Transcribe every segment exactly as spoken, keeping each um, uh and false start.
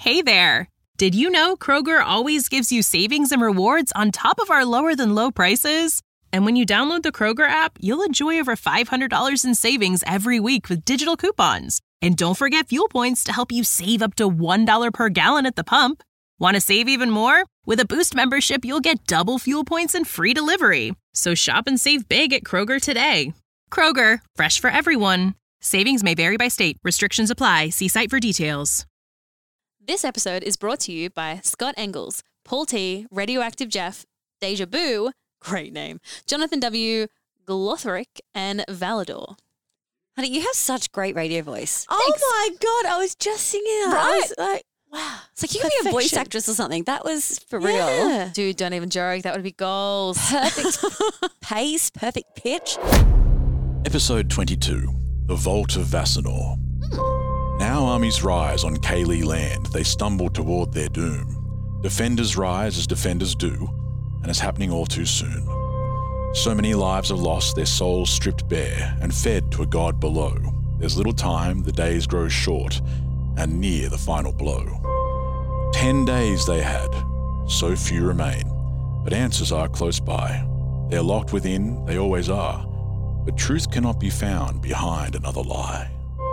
Hey there! Did you know Kroger always gives you savings and rewards on top of our lower-than-low prices? And when you download the Kroger app, you'll enjoy over five hundred dollars in savings every week with digital coupons. And don't forget fuel points to help you save up to one dollar per gallon at the pump. Want to save even more? With a Boost membership, you'll get double fuel points and free delivery. So shop and save big at Kroger today. Kroger, fresh for everyone. Savings may vary by state. Restrictions apply. See site for details. This episode is brought to you by Scott Engels, Paul T, Radioactive Jeff, Deja Boo, great name, Jonathan W, Glothric, and Valador. Honey, you have such great radio voice. Oh Thanks. my God, I was just singing it. I was like, wow. It's like you could be a voice Perfection. actress or something. That was for real. Yeah. Dude, don't even joke. That would be goals. Perfect pace, perfect pitch. Episode twenty-two, The Vault of Vassanor. Now armies rise on Kaylee land. They stumble toward their doom. Defenders rise as defenders do, and it's happening all too soon. So many lives are lost, their souls stripped bare, and fed to a god below. There's little time, the days grow short, and near the final blow. Ten days they had, so few remain, but answers are close by. They're locked within, they always are, but truth cannot be found behind another lie.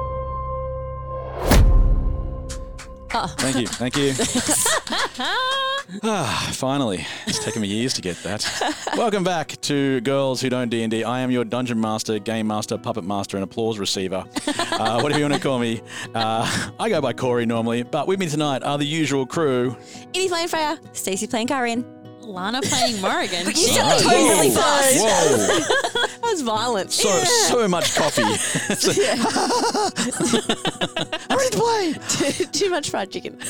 Oh. Thank you, thank you. ah, finally. It's taken me years to get that. Welcome back to Girls Who Don't D and D. I am your Dungeon Master, Game Master, Puppet Master, and Applause Receiver. Uh, whatever you want to call me. Uh, I go by Corey normally, but with me tonight are the usual crew. Edie playing Freya. Stacey playing Karin. Lana playing Morrigan. You said that tone really fast. Whoa. That was violent. So, so much coffee. I'm ready to play. too, too much fried chicken.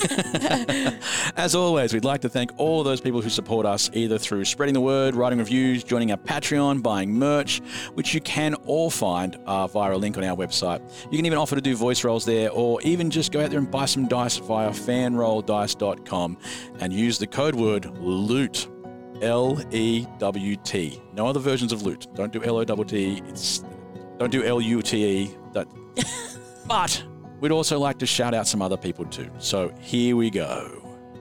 As always, we'd like to thank all those people who support us either through spreading the word, writing reviews, joining our Patreon, buying merch, which you can all find uh, via a link on our website. You can even offer to do voice rolls there, or even just go out there and buy some dice via fan roll dice dot com and use the code word LOOT. L E W T. No other versions of loot. Don't do L O T T. It's don't do L U T E. That. But we'd also like to shout out some other people too. So here we go.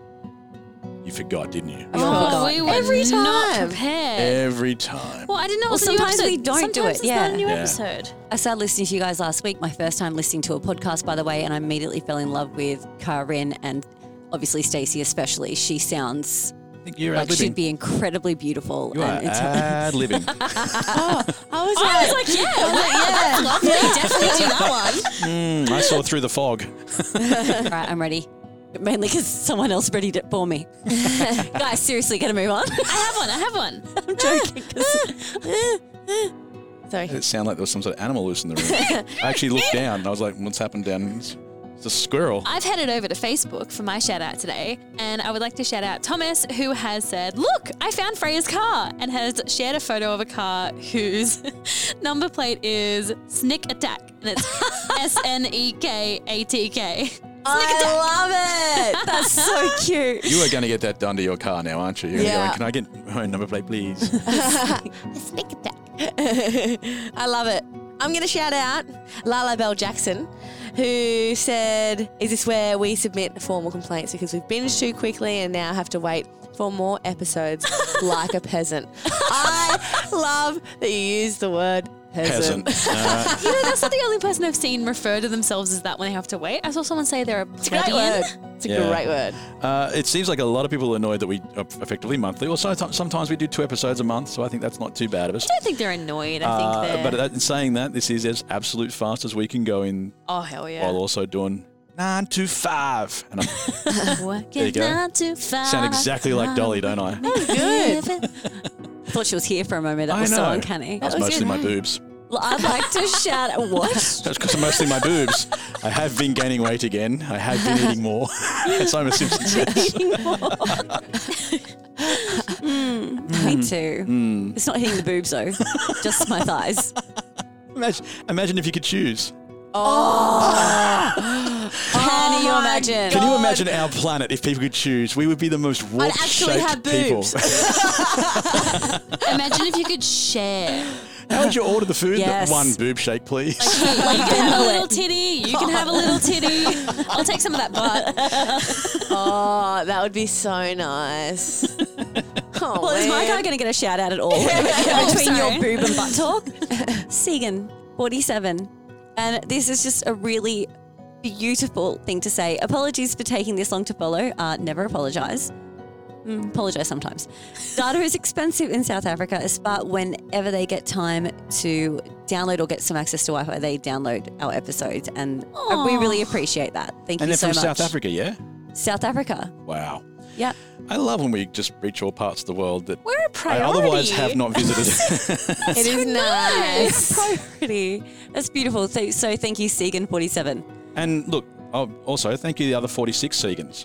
You forgot, didn't you? Oh, we were Every not time. prepared. Every time. Well, I didn't know it Well, was a new sometimes episode. we don't do Sometimes it, it's yeah. not a new Yeah. episode. I started listening to you guys last week, my first time listening to a podcast, by the way, and I immediately fell in love with Karin and obviously Stacey especially. She sounds I think you're like ad-libbing. she'd be incredibly beautiful. You are and it's ad-libbing. Oh, I was I like, was like, yeah, I was like, yeah, that's lovely. Definitely do that one. mm, I saw through the fog. right, I'm ready. Mainly because someone else readied it for me. Guys, seriously, gotta move on. I have one. I have one. I'm joking. 'cause- sorry. It sounded like there was some sort of animal loose in the room. I actually looked down and I was like, what's happened down? It's, it's a squirrel. I've headed over to Facebook for my shout out today, and I would like to shout out Thomas, who has said, "Look, I found Freya's car," and has shared a photo of a car whose number plate is Snick Attack, and it's S N E K A T K. I love it. That's so cute. You are going to get that done to your car now, aren't you? You're Yeah. going, can I get my number plate, please? Sneak attack. I love it. I'm going to shout out Lala Bell Jackson, who said, "Is this where we submit formal complaints because we've binged too quickly and now have to wait for more episodes like a peasant?" I love that you use the word peasant. Peasant. Uh, You know, that's not the only person I've seen refer to themselves as that when they have to wait. I saw someone say they're a It's a great plebeian. word. It's a Yeah. great word. uh, it seems like a lot of people are annoyed that we are effectively monthly. Or sometimes sometimes we do two episodes a month, so I think that's not too bad of us. I don't think they're annoyed. I think Uh, they're... but that, in saying that, this is as absolute fast as we can go in oh, hell yeah. while also doing nine to five. And I'm Working There you go. nine to five. sound exactly like Dolly, don't I? Good. I thought she was here for a moment. That I was so know. uncanny. That's was mostly good. my boobs. Well, I'd like to shout out what? That's because I'm mostly my boobs. I have been gaining weight again. I have been eating more. As Homer Simpson says. Me too. It's not hitting the boobs though, just my thighs. Imagine, imagine if you could choose. Can you imagine? Can you imagine our planet if people could choose? We would be the most actually have warped-shaped people. boobs. Imagine if you could share. How would you order the food? Yes. One boob shake, please. Like, you can have a little titty. You can have a little titty. I'll take some of that butt. Oh, that would be so nice. Oh, Well, is my man. guy going to get a shout out at all Oh, between sorry. your boob and butt talk? Segan, forty-seven. And this is just a really beautiful thing to say. Apologies for taking this long to follow. Uh, never apologise. Mm, apologise sometimes. Data is expensive in South Africa, but whenever they get time to download or get some access to Wi-Fi, they download our episodes. And uh, we really appreciate that. Thank And you they're so from much. South Africa, yeah? South Africa. Wow. Yeah. I love when we just reach all parts of the world that We're a I priority. otherwise have not visited. It is nice. Priority. That's beautiful. So, so thank you, Segan, forty-seven. And look, oh, also thank you the other forty-six Segans.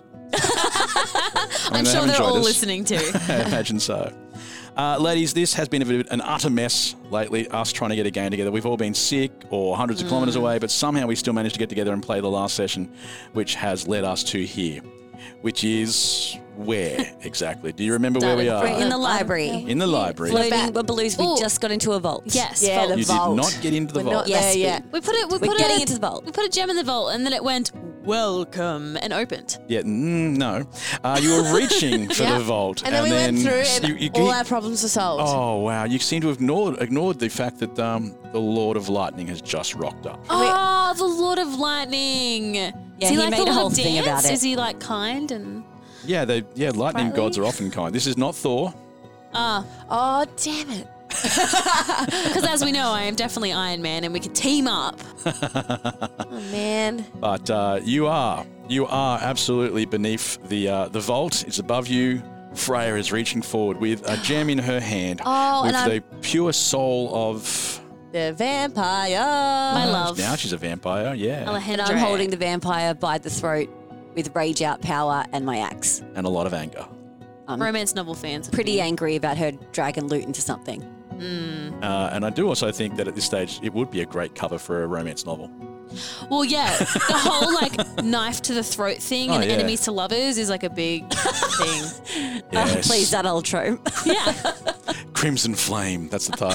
I mean, I'm they sure have they're enjoyed all us. listening too. I imagine so. Uh, ladies, this has been a bit of an utter mess lately, us trying to get a game together. We've all been sick or hundreds of kilometres away, but somehow we still managed to get together and play the last session, which has led us to here, which is where exactly? Do you remember where we are? We're in the library. In the library. Floating balloons. We Ooh. just got into a vault. Yes. Yeah, vault. the You vault. did not get into the We're vault. not Yes, there we- yet. We put it. We We're put getting a, into the vault. We put a gem in the vault, and then it went welcome and opened. Yeah, mm, no. Uh, you were reaching for Yeah. the vault. And then we went through and you- you- all you- our problems were solved. Oh, wow. You seem to have ignored, ignored the fact that um, the Lord of Lightning has just rocked up. Oh, the Lord of Lightning. Yeah, Is he, he like made the a Lord whole of thing Dance? about it. Is he like kind and Yeah, they, yeah, lightning Sprightly? gods are often kind. This is not Thor. ah? Oh, damn it. Because as we know, I am definitely Iron Man, and we could team up. Oh, man. But uh, you are, you are absolutely beneath the uh, the vault. It's above you. Freya is reaching forward with a gem in her hand, Oh, with and the pure soul of. The vampire. My love. Now she's a vampire. Yeah, And Alejandra. I'm holding the vampire by the throat with rage out power and my axe. and a lot of anger. I'm romance novel fans. pretty angry about her dragging loot into something. Uh, and I do also think that at this stage it would be a great cover for a romance novel. Well, yeah, the whole like knife to the throat thing Oh, and yeah. enemies to lovers is like a big thing. Oh, Yes. please, that old trope. Yeah. Crimson Flame. That's the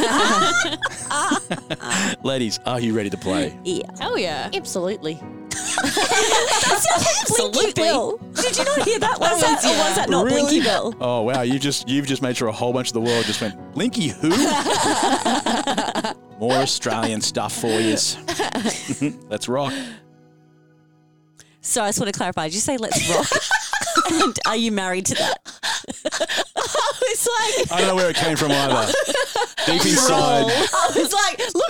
title. Ladies, are you ready to play? Yeah. Hell yeah. Absolutely. Blinky Bill. Did you not hear that? Was that, or was that not Really? Blinky Bill? Oh wow, you just you've just made sure a whole bunch of the world just went Blinky who? More Australian stuff for you. Let's rock. So I just want to clarify. Did you say let's rock? And are you married to that? It's like, I don't know where it came from either. Deep inside, I was like, look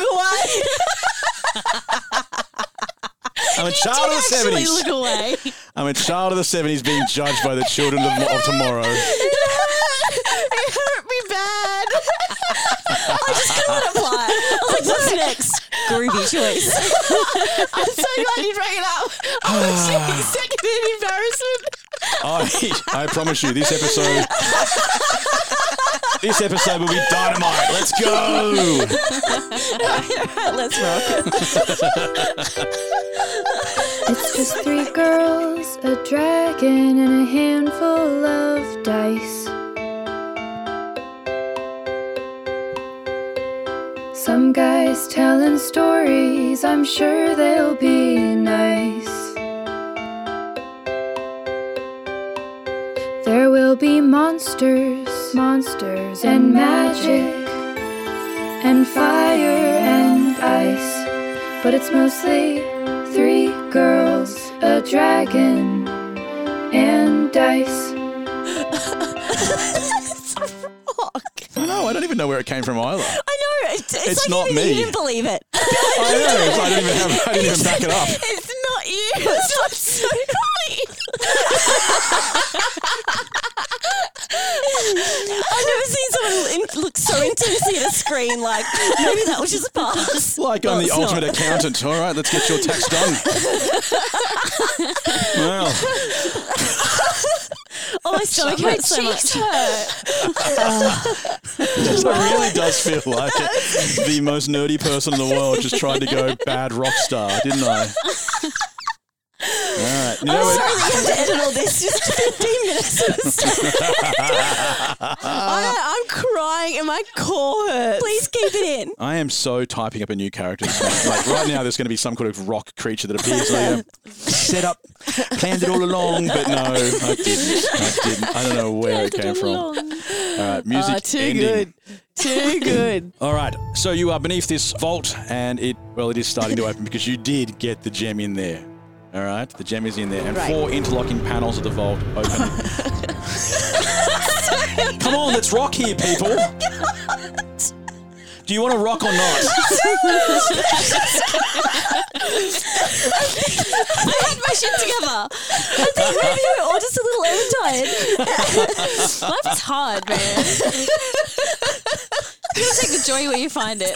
away. I'm a child of the Actually, seventies. look away. I'm a child of the seventies being judged by the children of, of tomorrow. It hurt me bad. I just couldn't let it fly. I was like, what's next? Groovy choice. I'm so glad you brought it up. I was really second in embarrassment. I, I promise you, this episode, this episode will be dynamite. Let's go. Let's rock. It's just three girls, a dragon, and a handful of dice. Some guys telling stories, I'm sure they'll be nice. There will be monsters, monsters, and magic, and fire and ice. But it's mostly three girls, a dragon, and dice. I know. I don't even know where it came from either. I know. It's, it's, It's like not you, me. you didn't believe it. I know. I didn't even have. I didn't even back it up. It's not you. It's not so funny. I've never seen someone in, look so intensely at a screen like, maybe that was just pass. Like Well, I'm the it's ultimate not. accountant. All right, let's get your tax done. Well, Oh, my stomach My hurts so cheeks much. hurt. it really does feel like it. The most nerdy person in the world just tried to go bad rock star, didn't I? All right. You know I'm what? sorry that you have to edit all this. Just fifteen minutes. I, I'm crying and my core hurts. Please keep it in. I am so typing up a new character. Like right now, there's going to be some kind of rock creature that appears. Like, uh, set up, planned it all along, but no, I didn't. I didn't. I don't know where it came from. All right, music Ah, too ending. good. Too good. All right, so you are beneath this vault, and it well, it is starting to open because you did get the gem in there. All right, the gem is in there, and Right. four interlocking panels of the vault open. Come on, let's rock here, people. Do you want to rock or not? I had my shit together. I think maybe we're all just a little overtired. Life is hard, man. You gotta take the joy where you find it.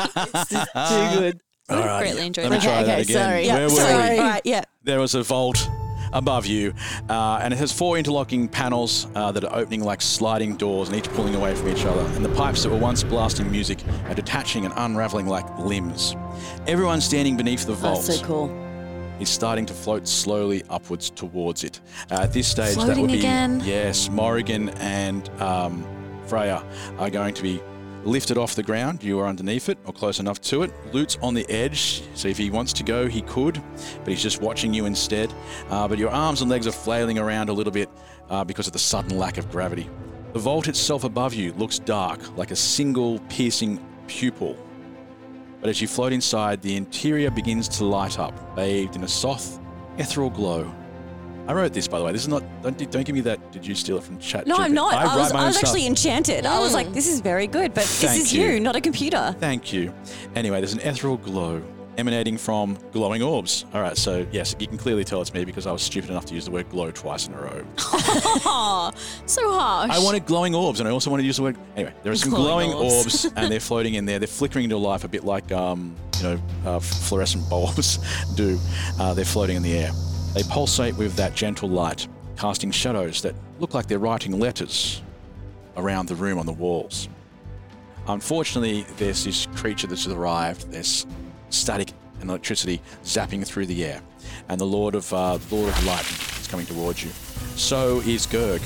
Too good. All right, greatly enjoyed let me that. try Okay, that okay, again. sorry. Where were sorry. we? All right, yeah. There was a vault above you, uh, and it has four interlocking panels uh, that are opening like sliding doors and each pulling away from each other. And the pipes that were once blasting music are detaching and unraveling like limbs. Everyone standing beneath the vault That's so cool. is starting to float slowly upwards towards it. Uh, at this stage, that Floating would be again? yes, Morrigan and um, Freya are going to be lifted off the ground. You are underneath it or close enough to it. Lute's on the edge, so if he wants to go, he could, but he's just watching you instead. Uh, but your arms and legs are flailing around a little bit uh, because of the sudden lack of gravity. The vault itself above you looks dark, like a single piercing pupil. But as you float inside, the interior begins to light up, bathed in a soft, ethereal glow. I wrote this, by the way. This is not. Don't, don't give me that. Did you steal it from Chat? No, G P T? I'm not. I, write was, my I own was stuff. actually enchanted. I was like, this is very good, but this Thank is you. you, not a computer. Thank you. Anyway, there's an ethereal glow emanating from glowing orbs. All right, so yes, you can clearly tell it's me because I was stupid enough to use the word glow twice in a row. Aw, so harsh. I wanted glowing orbs, and I also wanted to use the word. Anyway, there are some glowing, Glowing orbs, orbs. and they're floating in there. They're flickering into life a bit like, um, you know, uh, fluorescent bulbs do. Uh, they're floating in the air. They pulsate with that gentle light, casting shadows that look like they're writing letters around the room on the walls. Unfortunately, there's this creature that's arrived. There's static and electricity zapping through the air, and the Lord of uh, Lord of Light is coming towards you. So is Gurg.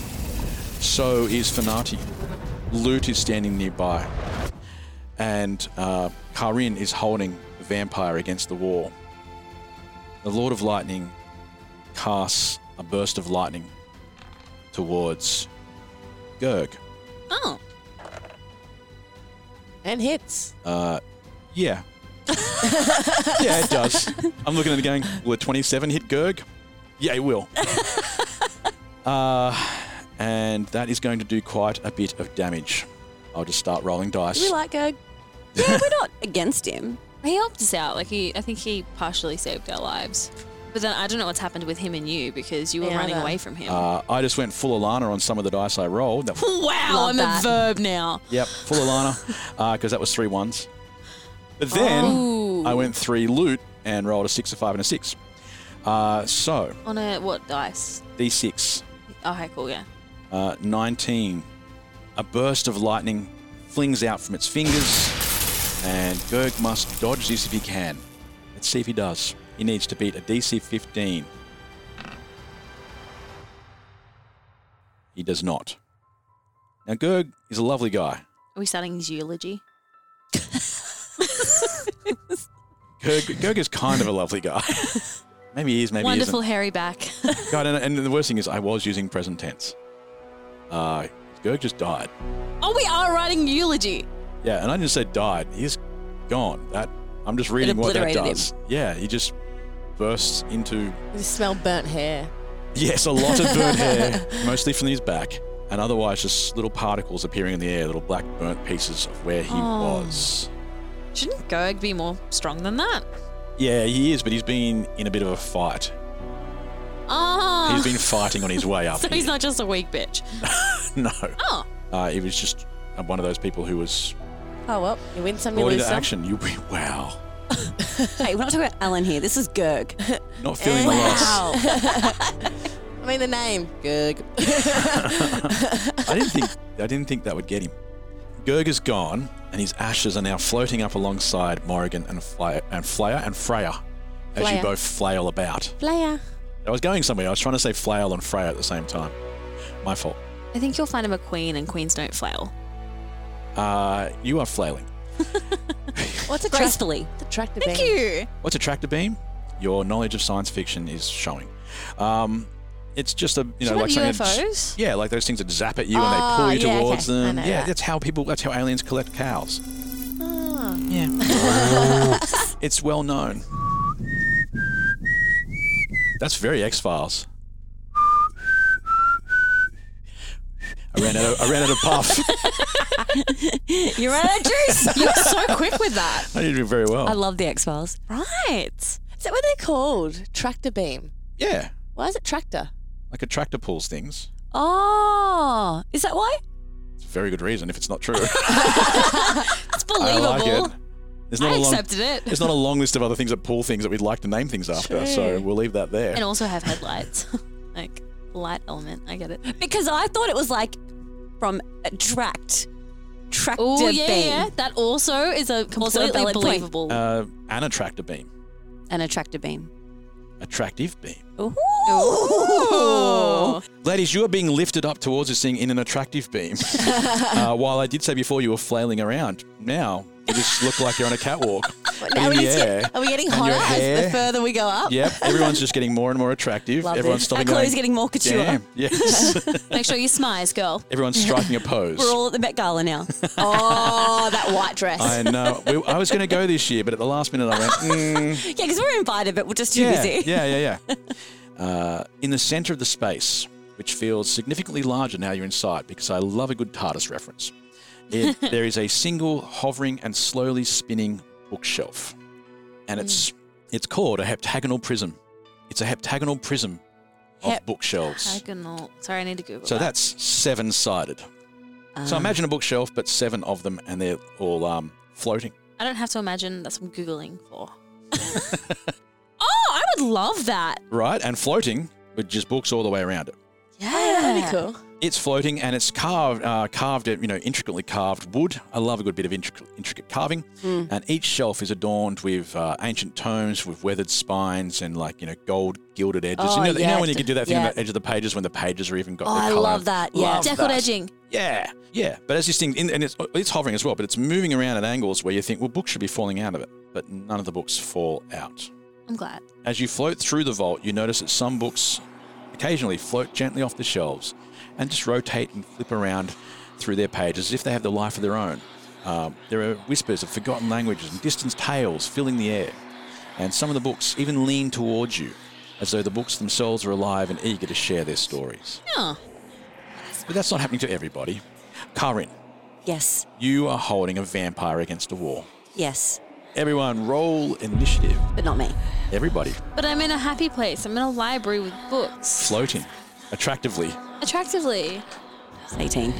So is Fanati. Lute is standing nearby, and uh, Karin is holding the vampire against the wall. The Lord of Lightning casts a burst of lightning towards Gurg. Oh, And hits. Uh, yeah. Yeah, it does. I'm looking at it going, will a twenty-seven hit Gurg? Yeah, it will. uh, and that is going to do quite a bit of damage. I'll just start rolling dice. We like Gurg. Yeah, we're not against him. he helped us out. Like he, I think he partially saved our lives. But then I don't know what's happened with him and you because you were Yeah, I running know. away from him. Uh, I just went full Alana on some of the dice I rolled. That, wow, love I'm that. a verb now. yep, full Alana, because that was three ones. But then Ooh. I went three loot and rolled a six, a five, and a six. Uh, so, On a what dice? D six. Okay, cool. Yeah. Uh, nineteen. A burst of lightning flings out from its fingers, and Gurg must dodge this if he can. Let's see if he does. He needs to beat a D C fifteen. He does not. Now, Gurg is a lovely guy. Are we starting his eulogy? Gurg, Gurg is kind of a lovely guy. Maybe he is, maybe Wonderful he hairy back. isn't. God, and, and the worst thing is I was using present tense. Uh, Gurg just died. Oh, we are writing eulogy. Yeah, and I didn't say died. He's gone. That I'm just reading what that obliterated does. Yeah, he just bursts into You just smell burnt hair. yes, a lot of burnt hair, mostly from his back, and otherwise just little particles appearing in the air, little black burnt pieces of where he Oh. was. Shouldn't Gurg be more strong than that? Yeah, he is, but he's been in a bit of a fight. Oh. He's been fighting on his way up. so he's here. not just a weak bitch. No, Oh. uh, he was just uh, one of those people who was Oh, well, you win some, you brought lose into some. action. You wow, Hey, we're not talking about Alan here. This is Gurg. not feeling the loss. Wow. I mean, the name, Gurg. I didn't think I didn't think that would get him. Gurg is gone, and his ashes are now floating up alongside Morrigan and Flaya and Flaya and Freya as you Flail. both flail about. Player. I was going somewhere. I was trying to say flail and Freya at the same time. My fault. I think you'll find him a queen, and queens don't flail. Uh, you are flailing. What's a Gracefully. The tractor Thank beam. you. What's a tractor beam? Your knowledge of science fiction is showing. Um, it's just a you know What like about something. U F that- Os? yeah, like those things that zap at you and Oh, they pull you yeah, towards okay. I them. know Yeah, that. that's how people. That's how aliens collect cows. Oh. Yeah. It's well known. That's very X-Files. I ran out of, I ran out of puff. You're out of juice. You're so quick with that. I did very well. I love the X-Files. Right. Is that what they're called? Tractor beam. yeah, Why is it tractor? like a tractor pulls things. Oh, is that why? It's a very good reason if it's not true. It's I believable. like it. There's not I a long, accepted it. There's not a long list of other things that pull things that we'd like to name things after, so True. we'll leave that there. And also have headlights. Like, light element. I get it. Because I thought it was like from attract, tractor Oh, yeah, beam, yeah. That also is a completely valid point. believable. Uh, an attractor beam, an attractor beam. attractive beam. Ooh. Ooh. Ladies, you are being lifted up towards this thing in an attractive beam. uh, while I did say before you were flailing around, now you just look like you're on a catwalk What, in now we the just air. get, are we getting And hotter your as hair. the further we go up? Yep, everyone's just getting more and more attractive. Love Everyone's this. Our stopping clothes going, getting more couture. damn, yes. Make sure you smize, girl. Everyone's striking a pose. We're all at the Met Gala now. Oh, that white dress. I know. We, I was going to go this year, but at the last minute I went, mm, Yeah, because we're invited, but we're just too yeah, busy. yeah, yeah, yeah. Uh, in the centre of the space, which feels significantly larger now you're inside, because I love a good TARDIS reference, it, there is a single hovering and slowly spinning bookshelf. And it's it's called a heptagonal prism. It's a heptagonal prism of Hep- bookshelves. Diagonal. Sorry, I need to Google So that. that's seven-sided. So Um, imagine a bookshelf, but seven of them, and they're all um, floating. I don't have to imagine. That's what I'm Googling for. Oh, I would love that. Right? And floating with just books all the way around it. Yeah. That'd be cool. It's floating and it's carved, uh, carved, you know, intricately carved wood. I love a good bit of intricate, intricate carving. And each shelf is adorned with uh, ancient tomes with weathered spines and like, you know, gold gilded edges. Oh, you, know, you yeah. know when you can do that thing Yeah. on the edge of the pages when the pages are even got Oh, their I colour? love that, yeah. Love Deckled that. edging. Yeah, yeah. But as this thing, in, and it's, it's hovering as well, but it's moving around at angles where you think, well, books should be falling out of it. But none of the books fall out. I'm glad. As you float through the vault, you notice that some books occasionally float gently off the shelves and just rotate and flip around through their pages as if they have the life of their own. Um, there are whispers of forgotten languages and distant tales filling the air. And some of the books even lean towards you, as though the books themselves are alive and eager to share their stories. Yeah. But that's not happening to everybody. Karin, Yes, you are holding a vampire against a wall. yes, Everyone roll initiative. but not me. Everybody But I'm in a happy place. I'm in a library with books. floating attractively. Attractively. It's eighteen.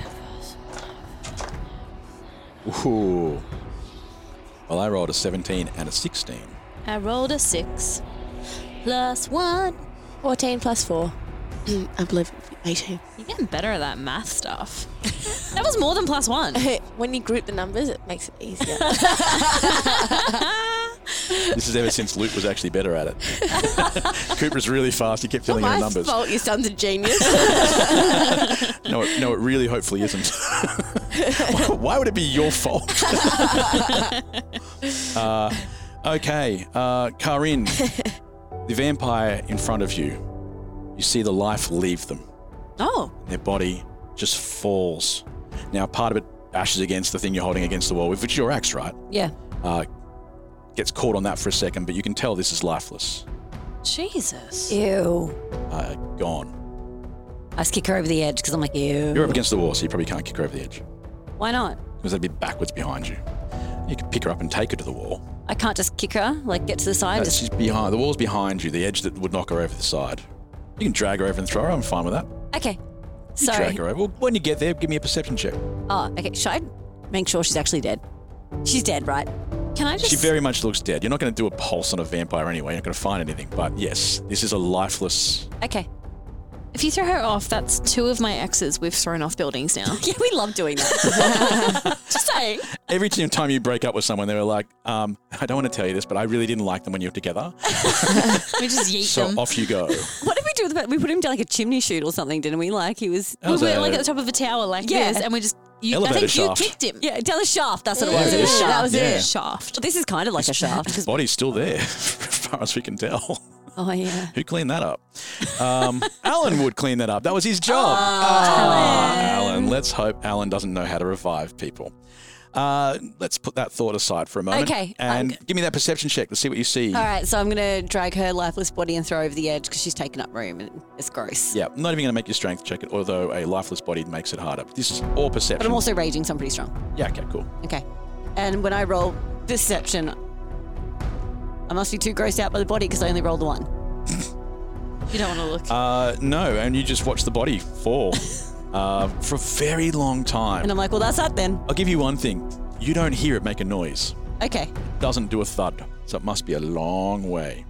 Ooh. Well, I rolled a seventeen and a sixteen. I rolled a six. Plus one. fourteen plus four. I believe eighteen. You're getting better at that math stuff. That was more than plus one. When you group the numbers, it makes it easier. This is ever since Luke was actually better at it. Cooper's really fast. He kept telling you the My numbers. fault, your son's a genius. No, it, no, it really hopefully isn't. Why would it be your fault? uh, okay, uh, Karin, the vampire in front of you, you see the life leave them. Oh. Their body just falls. Now, part of it bashes against the thing you're holding against the wall, which is your axe, right? Yeah. Uh, gets caught on that for a second, but you can tell this is lifeless. Jesus. Ew. Uh, gone. I just kick her over the edge because I'm like, ew. You're up against the wall, so you probably can't kick her over the edge Why not? because that'd be backwards behind you. You could pick her up and take her to the wall. I can't just kick her, like get to the side. No, Just, she's behind. The wall's behind you. The edge that would knock her over the side. You can drag her over and throw her. I'm fine with that. okay. You Sorry. drag her over. Well, when you get there, give me a perception check. Oh, okay. Should I make sure she's actually dead? She's dead, right? Can I just... She very much looks dead. You're not going to do a pulse on a vampire anyway. You're not going to find anything. But yes, this is a lifeless. Okay. If you throw her off, that's two of my exes we've thrown off buildings now. Yeah, we love doing that. Just saying. Every time you break up with someone, they were like, um, I don't want to tell you this, but I really didn't like them when you were together. We just yeet So them. off you go. What did we do with that? We put him down like a chimney chute or something, didn't we? Like he was. That We was were a like at the top of a tower like Yeah. this, and we just. You, I Elevator think shaft. you kicked him. Yeah, down the shaft. That's what it Yeah, was. It was yeah, shaft. that was Yeah. it. Shaft. This is kind of like a shaft. His body's still there, as far as we can tell. Oh yeah. Who cleaned that up? Um, Alan would clean that up. That was his job. Oh, Ah, Alan. Let's hope Alan doesn't know how to revive people. Uh, let's put that thought aside for a moment. Okay, And um, give me that perception check. Let's see what you see. All right, so I'm going to drag her lifeless body and throw over the edge because she's taken up room and it's gross. Yeah, I'm not even going to make your strength check it, although a lifeless body makes it harder. But this is all perception. But I'm also raging, so I'm pretty strong. Yeah, okay, cool. Okay. And when I roll deception, I must be too grossed out by the body because I only rolled the one. You don't want to look. Uh, no, and you just watch the body fall uh, for a very long time. And I'm like, well, that's that then. I'll give you one thing. You don't hear it make a noise. Okay. It doesn't do a thud, so it must be a long way.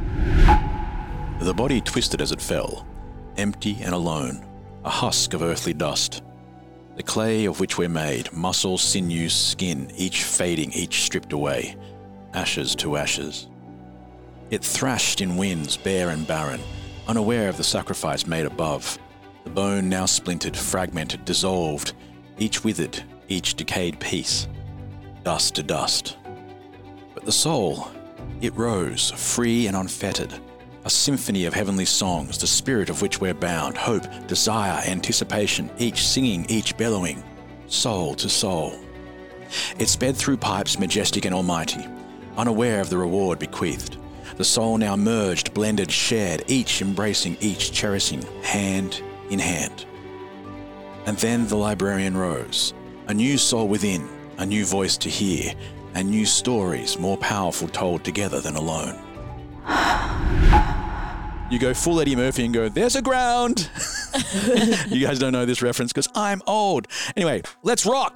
The body twisted as it fell, empty and alone, a husk of earthly dust. The clay of which we're made, muscle, sinew, skin, each fading, each stripped away, ashes to ashes. It thrashed in winds bare and barren, unaware of the sacrifice made above. The bone now splintered, fragmented, dissolved, each withered, each decayed piece. Dust to dust. But the soul, it rose, free and unfettered, a symphony of heavenly songs, the spirit of which we're bound, hope, desire, anticipation, each singing, each bellowing, soul to soul. It sped through pipes majestic and almighty, unaware of the reward bequeathed. The soul now merged, blended, shared, each embracing, each cherishing, hand in hand. And then the librarian rose, a new soul within, a new voice to hear, and new stories more powerful told together than alone. You go full Eddie Murphy and go, there's a ground. You guys don't know this reference because I'm old. Anyway, let's rock.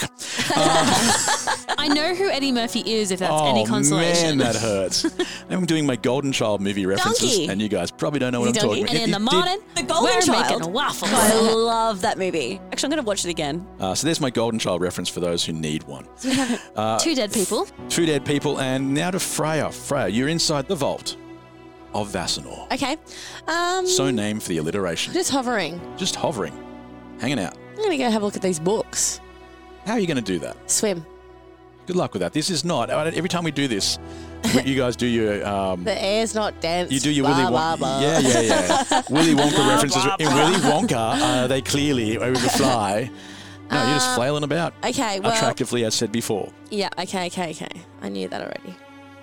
I know who Eddie Murphy is, if that's oh, any consolation. man, that hurts. I'm doing my Golden Child movie references, Donkey. and you guys probably don't know what Is I'm he talking And about. in the It- it morning, The Golden we're Child. making waffles. I love that movie. Actually, I'm going to watch it again. did- Uh, so there's my Golden Child reference for those who need one. Two dead people. Two dead people, and now to Freya. Freya, you're inside the vault of Vassanor. Okay. Um, So named for the alliteration. just hovering. Just hovering, hanging out. I'm going to go have a look at these books. How are you going to do that? Swim. Good luck with that. This is not. Every time we do this, you guys do your. Um, The air's not dense. you do your blah, Willy blah, Wonka. blah. Yeah, yeah, yeah. Willy Wonka references. In Willy Wonka, uh, they clearly overfly. No, you're just flailing about. Okay, well. Attractively, as said before. Yeah, okay, okay, okay. I knew that already.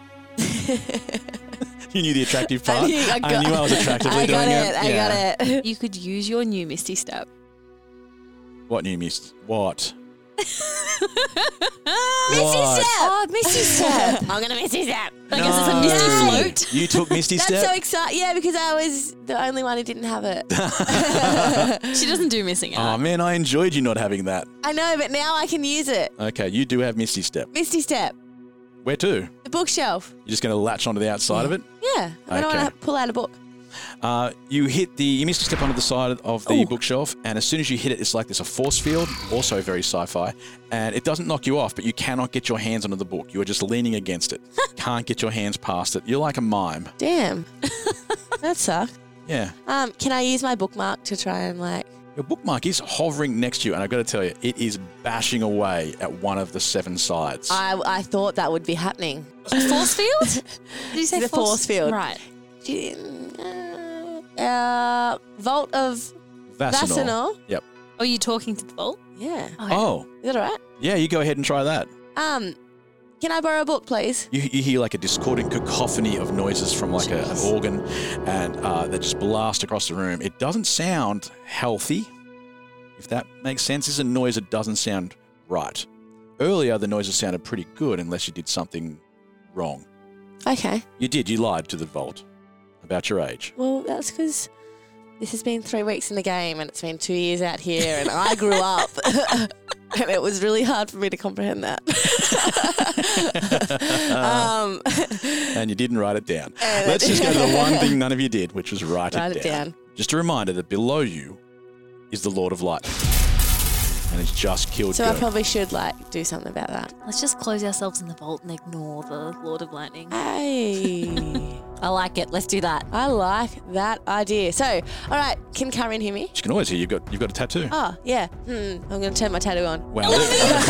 You knew the attractive part. I knew I, got, knew I was attractively I got doing it. it. I Yeah. got it. You could use your new Misty Step. What new mist? What? Misty What? Step! Oh, Misty Step. I'm gonna Misty Step. I guess it's a Misty No. Float. You took Misty That's Step? so exciting. Yeah, because I was the only one who didn't have it. She doesn't do missing Oh out. man, I enjoyed you not having that. I know, but now I can use it. Okay, you do have Misty Step. Misty Step. Where to? The bookshelf. You're just going to latch onto the outside of it? Yeah. I don't Okay. want to pull out a book. Uh, you hit the, you Misty Step onto the side of the Ooh. bookshelf, and as soon as you hit it, it's like there's a force field, also very sci-fi, and it doesn't knock you off, but you cannot get your hands onto the book. You are just leaning against it. Can't get your hands past it. You're like a mime. Damn. That sucked. Yeah. Um, can I use my bookmark to try and like? Your bookmark is hovering next to you, and I've got to tell you, it is bashing away at one of the seven sides. I I thought that would be happening. Force field? Did you say The force field. Right. Uh, Vault of Vassanor. Vassanor. Yep. Are you talking to the vault? Yeah. Oh, Is that all right? yeah, you go ahead and try that. Um, can I borrow a book, please? You, you hear like a discordant cacophony of noises from like a, an organ, and uh, they just blast across the room. It doesn't sound healthy, if that makes sense. It's a noise that doesn't sound right. Earlier, the noises sounded pretty good unless you did something wrong. Okay. You did. You lied to the vault about your age. Well, that's because this has been three weeks in the game and it's been two years out here and I grew up and it was really hard for me to comprehend that. um, And you didn't write it down. And Let's I just go to did. the one thing none of you did, which was write, Write it it down. down. Just a reminder that below you is the Lord of Light. And it's just killed So Go. I probably should like do something about that. Let's just close ourselves in the vault and ignore the Lord of Lightning. Hey, I like it. Let's do that. I like that idea. So, all right, can Karen hear me? She can always hear you've got, you've got a tattoo. Oh, yeah. Hmm, I'm going to turn my tattoo on. Wow. You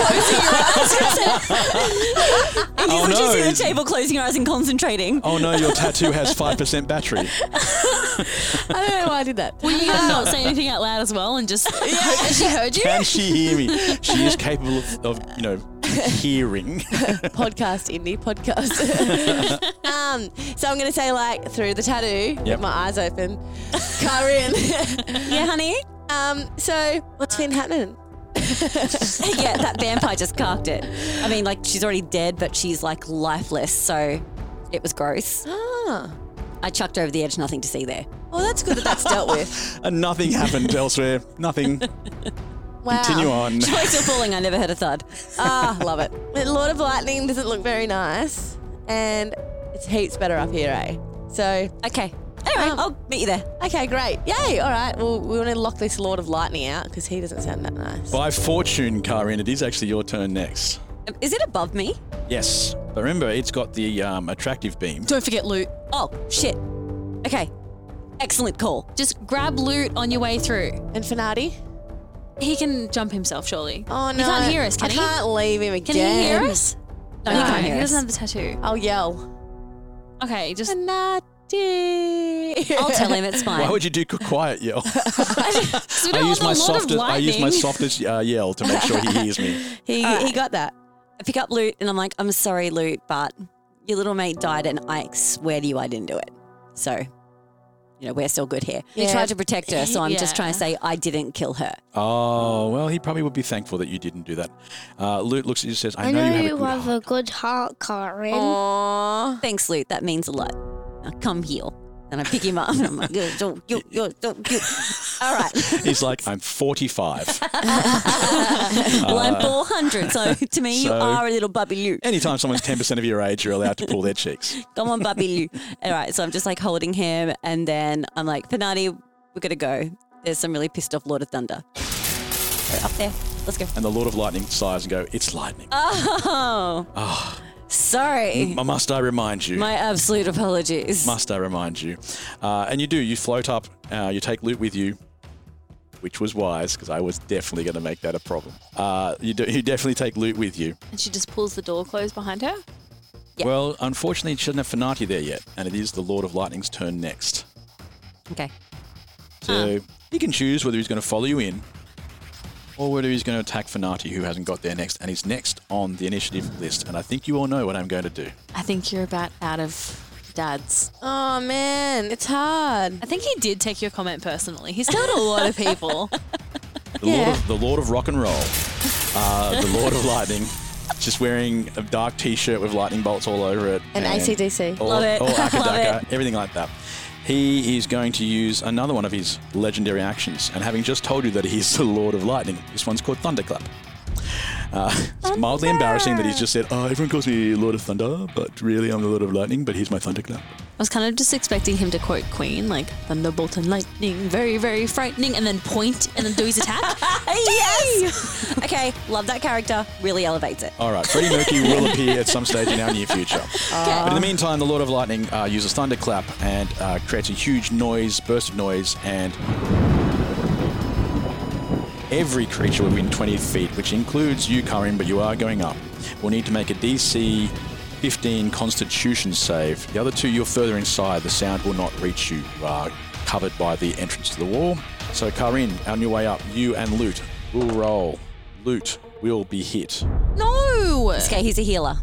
Oh, were just no. at the table closing your eyes and concentrating. Oh no, your tattoo has five percent battery. I don't know why I did that. Were you going to not say anything out loud as well and just hope that she heard you? Can she hear me? She is capable of, of you know, hearing. Podcast, indie podcast. um, so I'm going to say, like, through the tattoo, Yep. with my eyes open, Karen. Yeah, honey? um, so, what's been happening? Yeah, that vampire just carked it. I mean, like, she's already dead, but she's, like, lifeless, so it was gross. Ah. I chucked her over the edge, nothing to see there. Well, that's good that that's dealt with. And nothing happened elsewhere. Nothing. Wow. Continue on. She was still falling, I never heard a thud. Ah, love it. The Lord of Lightning doesn't look very nice, and it's heaps better up here, eh? So, Okay. Anyway, Um, I'll meet you there. okay, great. Yay, all right. Well, we want to lock this Lord of Lightning out because he doesn't sound that nice. By fortune, Karin, it is actually your turn next. Um, Is it above me? Yes. But remember, it's got the um, attractive beam. Don't forget loot. Oh, shit. Okay. Excellent call. Just grab loot on your way through. And Fanati? He can jump himself, surely. Oh, no. He can't hear us, can I he? can't leave him again. Can he hear us? No, he he can't. can't He hear doesn't us. have the tattoo. I'll yell. Okay, just Fanati. I'll tell him it's fine. Why would you do a quiet yell? So we I don't use want my the Lord of softest. I use my Lightning. softest uh, yell to make sure he hears me. He, All right. he got that. I pick up loot and I'm like, I'm sorry, loot, but your little mate died and I swear to you I didn't do it. So, you know, we're still good here. He Yeah. tried to protect her, so I'm just Yeah. trying to say I didn't kill her. Oh well, he probably would be thankful that you didn't do that. Uh, Lute looks at you and says, "I, I know, know you you have a good have heart." a good heart, Karen. Aww. Thanks, loot. That means a lot. Now come heal. And I pick him up and I'm like, "Yo, don't, you, you, don't, you." All right. He's like, "I'm forty-five." Well, I'm four hundred, so to me, you so- are a little Bubby Lou. Anytime someone's ten percent of your age, you're allowed to pull their cheeks. Come on, Bubby Lou. All right, so I'm just like holding him, and then I'm like, Fanati, we're going to go. There's some really pissed off Lord of Thunder. So up there. Let's go. And the Lord of Lightning sighs and go, "It's lightning." Oh. Sorry. M- Must I remind you? My absolute apologies. Must I remind you? Uh, and you do. You float up. Uh, you take loot with you, which was wise because I was definitely going to make that a problem. Uh, you, do, you definitely take loot with you. And she just pulls the door closed behind her. Yeah. Well, unfortunately, she doesn't have Fanati there yet, and it is the Lord of Lightning's turn next. Okay. So he can choose whether he's going to follow you in or whether he's going to attack Fanati, who hasn't got there next, and he's next on the initiative list. And I think you all know what I'm going to do. I think you're about out of dads. Oh, man. It's hard. I think he did take your comment personally. He's told a lot of people. The, Yeah. Lord, of, the Lord of Rock and Roll, uh, the Lord of Lightning, just wearing a dark T-shirt with lightning bolts all over it. And A C D C. All, Love it. all Love Akadaka, everything like that. He is going to use another one of his legendary actions. And having just told you that he's the Lord of Lightning, this one's called Thunderclap. Uh, it's mildly embarrassing that he's just said, "Oh, everyone calls me Lord of Thunder, but really I'm the Lord of Lightning, but here's my Thunderclap." I was kind of just expecting him to quote Queen, like thunderbolt and lightning, very, very frightening, and then point and then do his attack. Yes! Okay, love that character. Really elevates it. All right, Freddie Mercury will appear at some stage in our near future. But in the meantime, the Lord of Lightning uh, uses Thunderclap and uh, creates a huge noise, burst of noise, and every creature within twenty feet, which includes you, Karin, but you are going up, will need to make a D C fifteen Constitution save. The other two, you're further inside. The sound will not reach you. You are covered by the entrance to the wall. So, Karin, on your way up, you and Lute will roll. Lute will be hit. No! Okay, he's a healer.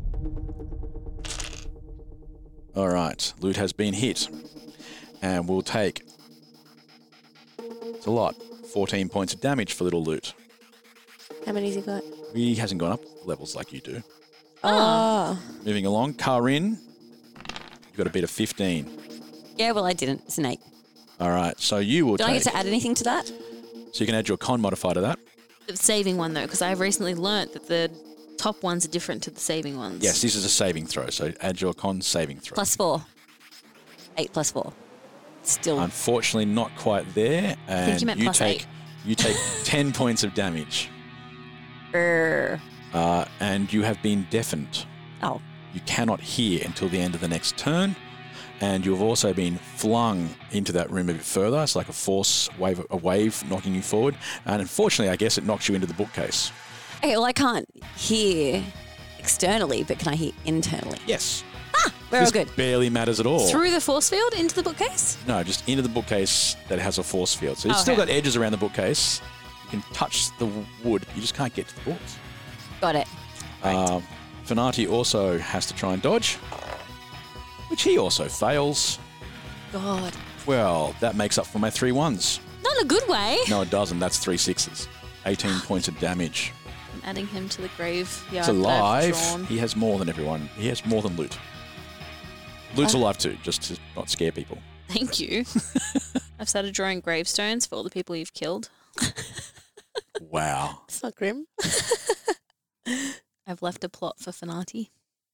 All right, Lute has been hit, and we'll take, it's a lot, fourteen points of damage for little Lute. How many's he got? He hasn't gone up levels like you do. Oh. Moving along, Karin, you've got a bit of fifteen. Yeah, well, I didn't. It's an eight. All right, so you will Do I take, get to add anything to that? so you can add your con modifier to that. The saving one, though, because I've recently learnt that the top ones are different to the saving ones. Yes, this is a saving throw, so add your con saving throw. Plus four. Eight plus four. Still. Unfortunately, not quite there. And think you meant plus take eight. you take ten points of damage. Brr. Uh, and you have been deafened. Oh. You cannot hear until the end of the next turn. And you have also been flung into that room a bit further. It's like a force wave, a wave knocking you forward. And unfortunately, I guess it knocks you into the bookcase. Okay, well, I can't hear externally, but can I hear internally? Yes. We're this all good. barely matters at all. Through the force field into the bookcase? No, just into the bookcase that has a force field. So it's Oh, still okay. got edges around the bookcase. You can touch the wood. You just can't get to the books. Got it. Um, Fanati also has to try and dodge, which he also fails. God. Well, that makes up for my three ones. Not in a good way. No, it doesn't. That's three sixes. eighteen points of damage. I'm adding him to the graveyard. He's alive. That I've drawn. He has more than everyone. He has more than loot. Loot's alive too, just to not scare people. Thank you. I've started drawing gravestones for all the people you've killed. Wow. It's not grim. I've left a plot for Fanati.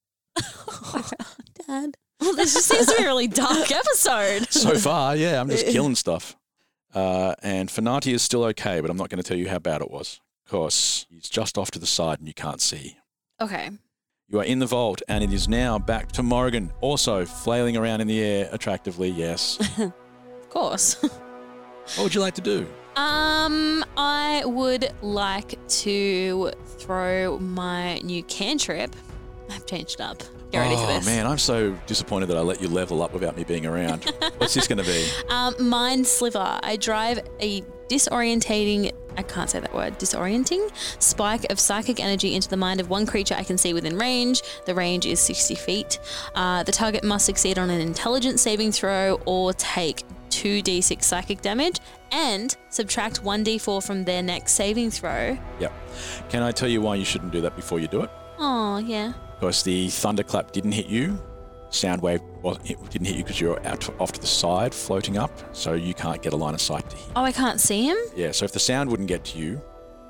Dad. Well, this just seems to be a really dark episode. So far, yeah, I'm just killing stuff. Uh, and Fanati is still okay, but I'm not going to tell you how bad it was. Of course, he's just off to the side and you can't see. Okay. You are in the vault, and it is now back to Morrigan, also flailing around in the air attractively, yes. Of course. What would you like to do? Um, I would like to throw my new cantrip. I've changed it up. Get ready oh, for this. man, I'm so disappointed that I let you level up without me being around. What's this going to be? Um, Mind Sliver. I drive a disorientating, I can't say that word, disorienting spike of psychic energy into the mind of one creature I can see within range. The range is sixty feet. Uh, the target must succeed on an intelligence saving throw or take two d six psychic damage and subtract one d four from their next saving throw. Yep. Can I tell you why you shouldn't do that before you do it? Oh, yeah. Because the thunderclap didn't hit you. Sound wave well, it didn't hit you because you're out off to the side, floating up, so you can't get a line of sight to him. Oh, I can't see him? Yeah, so if the sound wouldn't get to you,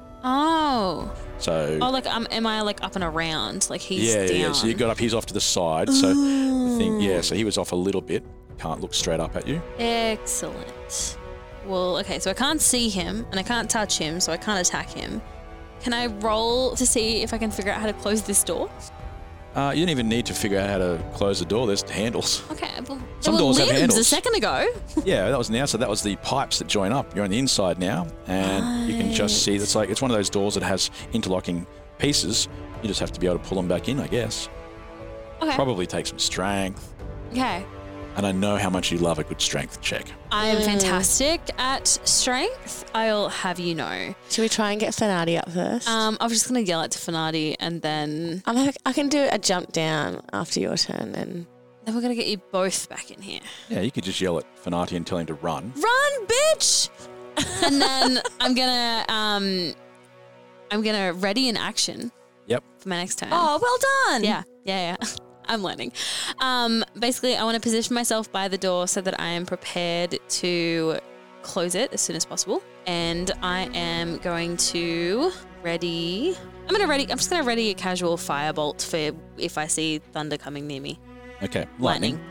Oh. so... Oh, like, um, am I, like, up and around? Like, he's yeah, down. yeah, yeah, so you got up, he's off to the side, so the thing, yeah, so he was off a little bit, can't look straight up at you. Excellent. Well, okay, so I can't see him and I can't touch him, so I can't attack him. Can I roll to see if I can figure out how to close this door? Uh, you don't even need to figure out how to close the door, there's handles. Okay, well, Some there were doors have limbs a handles. second ago. Yeah, that was now, so that was the pipes that join up. You're on the inside now, and you can just see, it's like, it's one of those doors that has interlocking pieces. You just have to be able to pull them back in, I guess. Okay. Probably take some strength. Okay. And I know how much you love a good strength check. I am fantastic at strength. I'll have you know. Should we try and get Fanati up first? Um, I was just going to yell it to Fanati and then, I'm like, I can do a jump down after your turn and then we're going to get you both back in here. Yeah, you could just yell at Fanati and tell him to run. Run, bitch! And then I'm going to, um, I'm going to ready an action Yep. for my next turn. Oh, well done. Yeah, yeah, yeah. I'm learning. Um, basically, I want to position myself by the door so that I am prepared to close it as soon as possible. And I am going to ready. I'm going to ready. I'm just going to ready a casual firebolt for if I see thunder coming near me. Okay, lightning.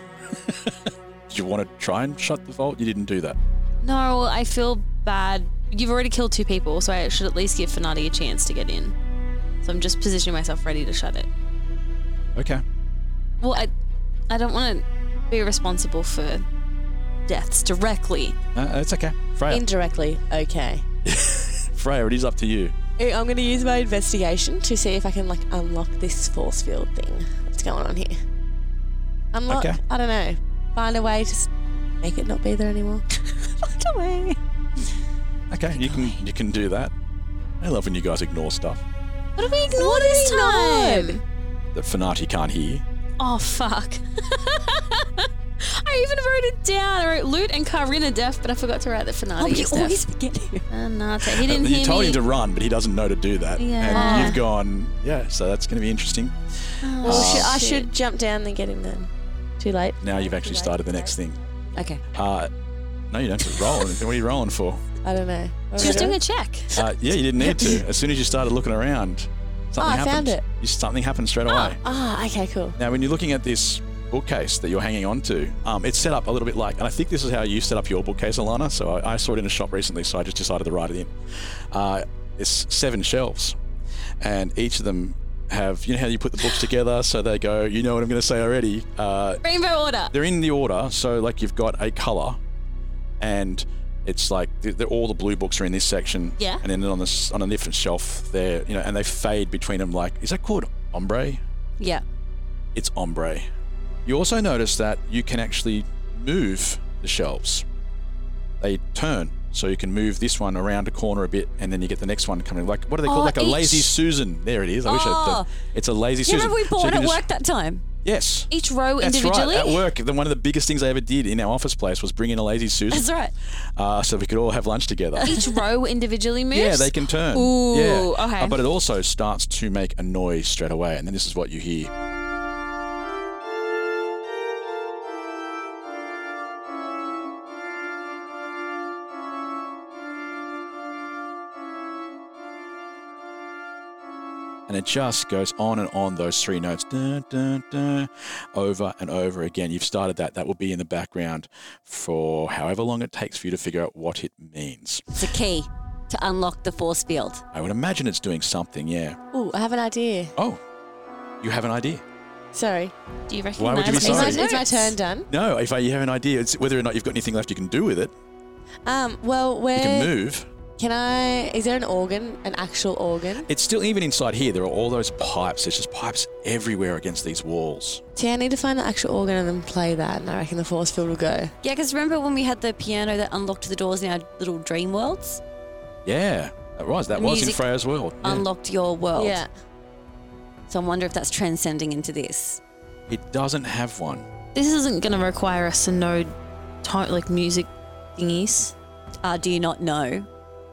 Did you want to try and shut the vault? You didn't do that. No, I feel bad. You've already killed two people, so I should at least give Fanati a chance to get in. So I'm just positioning myself ready to shut it. Okay. Well, I, I don't want to be responsible for deaths directly. Uh, it's okay. Freya. indirectly, okay. Freya, it is up to you. I'm going to use my investigation to see if I can like unlock this force field thing. What's going on here? Unlock, Okay. I don't know. Find a way to s- make it not be there anymore. Find a way. Okay, you can you can do that. I love when you guys ignore stuff What did we ignore What this did we time? that Fanati can't hear. Oh, fuck. I even wrote it down. I wrote Loot and Karina deaf, but I forgot to write the Fanati Oh, you is deaf. always forget him. Fanati. He didn't Uh, you hear told me. him to run, but he doesn't know to do that. Yeah. And you've gone, yeah, so that's going to be interesting. Oh, Well, should, I shit. should jump down and get him then. Too late. Now you've actually started the next thing. Okay. Uh, no, you don't have to roll. What are you rolling for? I don't know. What She was am I doing a check. Uh, yeah, you didn't need to. As soon as you started looking around, something Oh, I happened. found it. You, something happened straight away. Ah, okay, cool. Now, when you're looking at this bookcase that you're hanging on to. Um, it's set up a little bit like, and I think this is how you set up your bookcase, Alana. So I, I saw it in a shop recently, so I just decided to write it in. Uh, it's seven shelves, and each of them have, you know how you put the books together, so they go, you know what I'm going to say already. Uh, Rainbow order. they're in the order, so like you've got a colour, and it's like they're, they're, all the blue books are in this section, Yeah. and then on this on a different shelf, there, you know, and they fade between them. Like, is that called ombre? Yeah. It's ombre. You also notice that you can actually move the shelves. They turn, so you can move this one around a corner a bit, and then you get the next one coming. Like, what do they call Oh, it? Like a each- lazy Susan. There it is. I wish I Oh. had. It's a lazy You Susan. remember we So bought you at can just- work that time? Yes. Each row That's individually. right. At work, the, one of the biggest things I ever did in our office place was bring in a lazy Susan, That's right. uh, so we could all have lunch together. Each row individually moves. Yeah, they can turn. Ooh, yeah. okay. Uh, but it also starts to make a noise straight away, and then this is what you hear. And it just goes on and on, those three notes, dun, dun, dun, over and over again. You've started that. That will be in the background for however long it takes for you to figure out what it means. It's a key to unlock the force field. I would imagine it's doing something, yeah. Ooh, I have an idea. Oh, you have an idea? Sorry. Do you recognize Why would you be me? Is my, sorry? is my turn done? No, if you have an idea, it's whether or not you've got anything left you can do with it. Um, well, where You can move. Can I? Is there an organ, an actual organ? It's still, even inside here, there are all those pipes. There's just pipes everywhere against these walls. See, I need to find the actual organ and then play that, and I reckon the force field will go. Yeah, because remember when we had the piano that unlocked the doors in our little dream worlds? Yeah, that was. That The was in music Freya's world. Yeah. Unlocked your world. Yeah. So I wonder if that's transcending into this. It doesn't have one. This isn't going to require us to know tone, like music thingies. Uh, do you not know?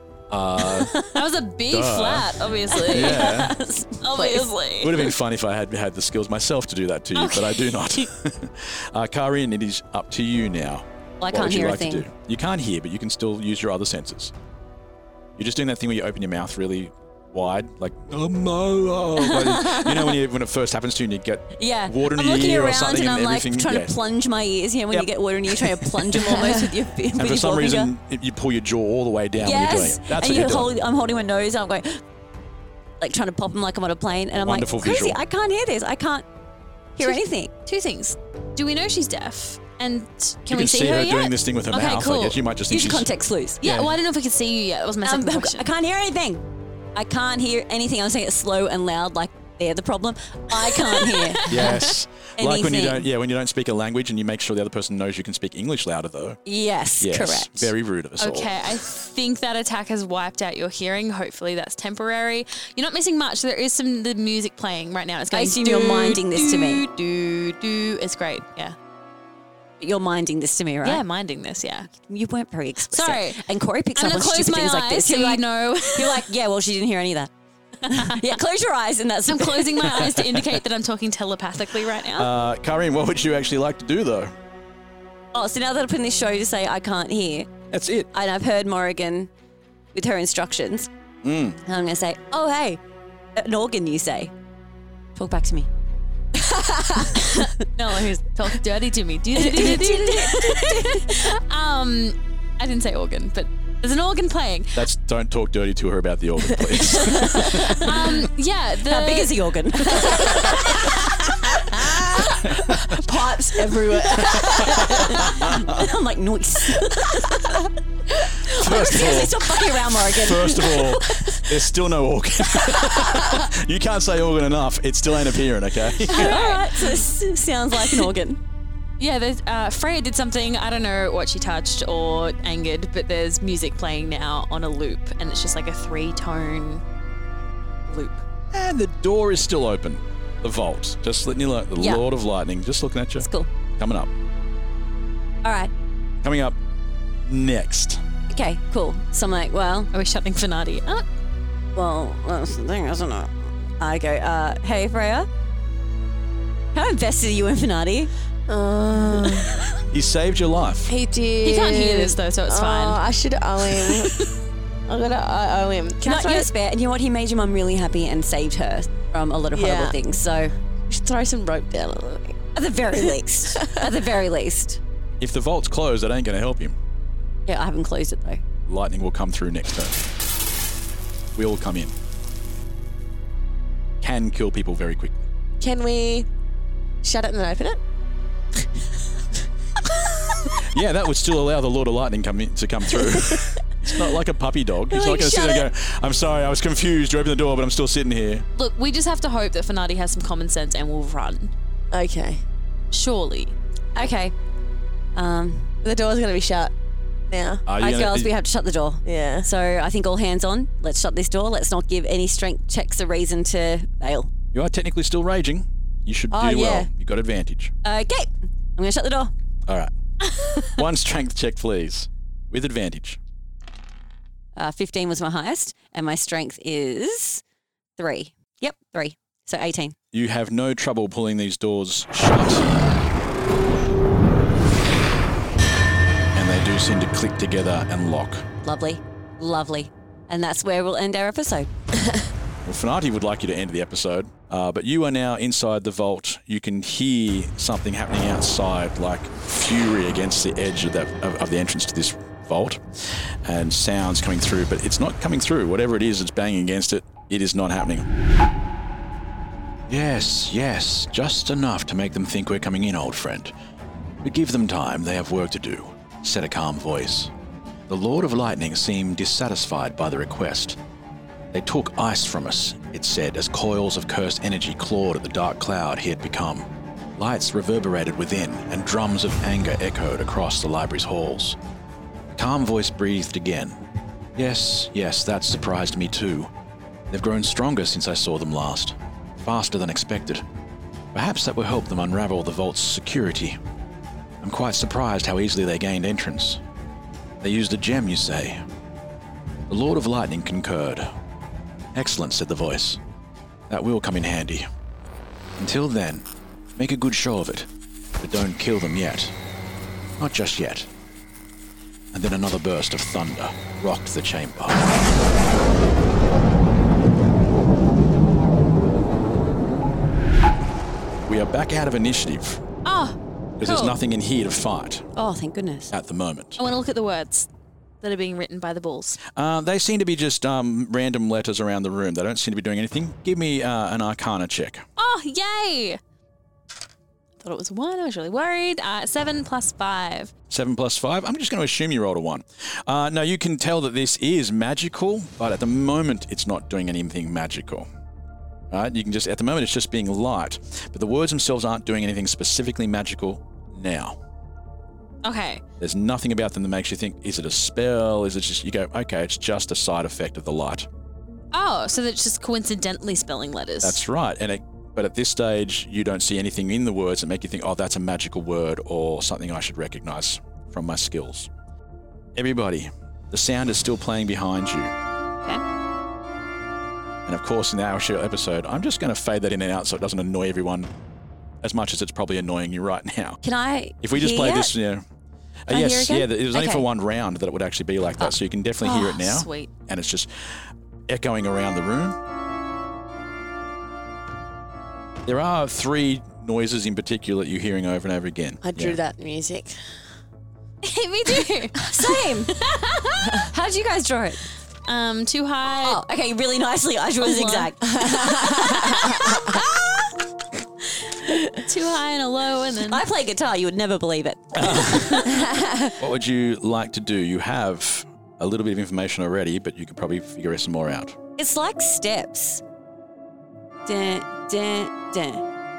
Uh, That was a B Duh. flat, obviously. yeah. Obviously. It would have been fun if I had had the skills myself to do that to you, but I do not. uh, Karin, it is up to you now. Well, I What can't would you hear like a thing. to do? You can't hear, but you can still use your other senses. You're just doing that thing where you open your mouth really wide, like, oh, no, oh. Like, you know when you when it first happens to you and you get Yeah. water in I'm your looking ear or around something and and I'm like everything. trying yeah. to plunge my ears. You know when Yep. you get water and you're trying to plunge them almost with your with And for your some forefinger. reason, it- you pull your jaw all the way down when you're doing Yes. it. That's and what you you're hold, doing. I'm holding my nose and I'm going like trying to pop them like I'm on a plane and I'm Wonderful like, crazy, visual. I can't hear this. I can't hear Two- anything. Two things. Do we know she's deaf? And You can we can see, see her, her yet? doing this thing with her Okay, mouth. cool. I guess you might just think Use she's... context clues. Yeah, Yeah. well, I don't know if we could see you yet. That was my Um, second question. I can't hear anything. I can't hear anything. I'm saying it slow and loud like they're the problem. I can't hear. Yes. Like when you Anything. don't, yeah, when you don't speak a language and you make sure the other person knows you can speak English louder, though. Yes, Yes. correct. Very rude of us all. Okay, I think that attack has wiped out your hearing. Hopefully that's temporary. You're not missing much. There is some the music playing right now. It's I going. assume you're minding this to me. Do do. It's great. Yeah. You're minding this to me, right? Yeah, minding this. Yeah. You weren't very explicit. Sorry. And Corey picks I'm up on gonna close stupid my things eyes like this. so You're you like, know. you're like, yeah, well, she didn't hear any of that. Yeah, close your eyes and that's I'm closing my eyes to indicate that I'm talking telepathically right now. Uh, Karin, what would you actually like to do, though? Oh, so now that I put in this show to say I can't hear, That's it. and I've heard Morrigan with her instructions, Mm. and I'm going to say, oh, hey, an organ, you say. Talk back to me. No, who's talk dirty to me. Do, do, do, do, do, do. um, I didn't say organ, but there's an organ playing. That's don't talk dirty to her about the organ, please. Um, yeah. The, How big is the organ? Pipes everywhere. I'm like, noise. First of Seriously, all, stop fucking around, Morrigan. first of all, there's still no organ. You can't say organ enough. It still ain't appearing, okay? All right, so this sounds like an organ. Yeah, there's, uh, Freya did something. I don't know what she touched or angered, but there's music playing now on a loop, and it's just like a three-tone loop. And the door is still open. The vault. Just letting you know, the Yeah. Lord of Lightning. Just looking at you. It's cool. Coming up. All right. Coming up next. Okay, cool. So I'm like, well, Are we shutting Fanati? Oh, well, that's the thing, isn't it? I go, uh, hey, Freya. How invested are you in Fanati? Uh, He saved your life. he did. he can't hear this though, so it's Oh, fine. I should owe him. I'm gonna I owe him. Can I Not throw, your spare. And you know what? He made your mum really happy and saved her from a lot of horrible Yeah. things. So we should throw some rope down a little bit. At the very least. At the very least. If the vault's closed, that ain't going to help him. Yeah, I haven't closed it though. Lightning will come through next turn. Will come in. Can kill people very quickly. Can we shut it and then open it? Yeah, that would still allow the Lord of Lightning come in, to come through. It's not like a puppy dog. He's Like, not going to sit shut there and go, I'm sorry, I was confused. You opened the door, but I'm still sitting here. Look, we just have to hope that Fanati has some common sense and will run. Okay. Surely. Okay. Um, The door's going to be shut now. Are you I gonna- girls, we have to shut the door. Yeah. So I think all hands on. Let's shut this door. Let's not give any strength checks a reason to fail. You are technically still raging. You should Oh, do well. yeah. You've got advantage. Okay. I'm going to shut the door. All right. One strength check, please. With advantage. Uh, fifteen was my highest, and my strength is three. Yep, three. So eighteen. You have no trouble pulling these doors shut. And they do seem to click together and lock. Lovely. Lovely. And that's where we'll end our episode. Well, Fanati would like you to end the episode, uh, but you are now inside the vault. You can hear something happening outside, like fury against the edge of, that, of, of the entrance to this vault, and sounds coming through, but it's not coming through. Whatever it is that's banging against it, it is not happening. Yes, yes, just enough to make them think we're coming in, old friend. But give them time, they have work to do, said a calm voice. The Lord of Lightning seemed dissatisfied by the request. They took ice from us, it said, as coils of cursed energy clawed at the dark cloud he had become. Lights reverberated within, and drums of anger echoed across the library's halls. The calm voice breathed again. Yes, yes, that surprised me too. They've grown stronger since I saw them last. Faster than expected. Perhaps that will help them unravel the vault's security. I'm quite surprised how easily they gained entrance. They used a gem, you say? The Lord of Lightning concurred. Excellent, said the voice. That will come in handy. Until then, make a good show of it, but don't kill them yet. Not just yet. And then another burst of thunder rocked the chamber. We are back out of initiative, Oh, because cool. there's nothing in here to fight Oh, thank goodness. at the moment. I want to look at the words that are being written by the bulls. Uh, they seem to be just um, random letters around the room. They don't seem to be doing anything. Give me uh, an Arcana check. Oh, yay! Thought it was one. I was really worried. Uh, seven plus five. Seven plus five. I'm just going to assume you rolled a one. Uh, no, you can tell that this is magical, but at the moment it's not doing anything magical. All right? You can just, at the moment it's just being light, but the words themselves aren't doing anything specifically magical now. Okay. There's nothing about them that makes you think, is it a spell? Is it just, you go, okay, it's just a side effect of the light. Oh, so that's just coincidentally spelling letters. That's right. And it, but at this stage, you don't see anything in the words that make you think, oh, that's a magical word or something I should recognize from my skills. Everybody, the sound is still playing behind you. Okay. And of course, in our show episode, I'm just going to fade that in and out so it doesn't annoy everyone as much as it's probably annoying you right now. Can I If we just hear play it? this, yeah. Uh, I hear yes, again? yeah, it was only Okay. for one round that it would actually be like that, Oh. so you can definitely hear it Oh, now. sweet. And it's just echoing around the room. There are three noises in particular that you're hearing over and over again. I drew Yeah. that music. Me too. Same. How did you guys draw it? um, too high. Oh, okay, really nicely. I drew a A zigzag. Too high and a low, and then I play guitar. You would never believe it. What would you like to do? You have a little bit of information already, but you could probably figure some more out. It's like steps. Dun, dun, dun.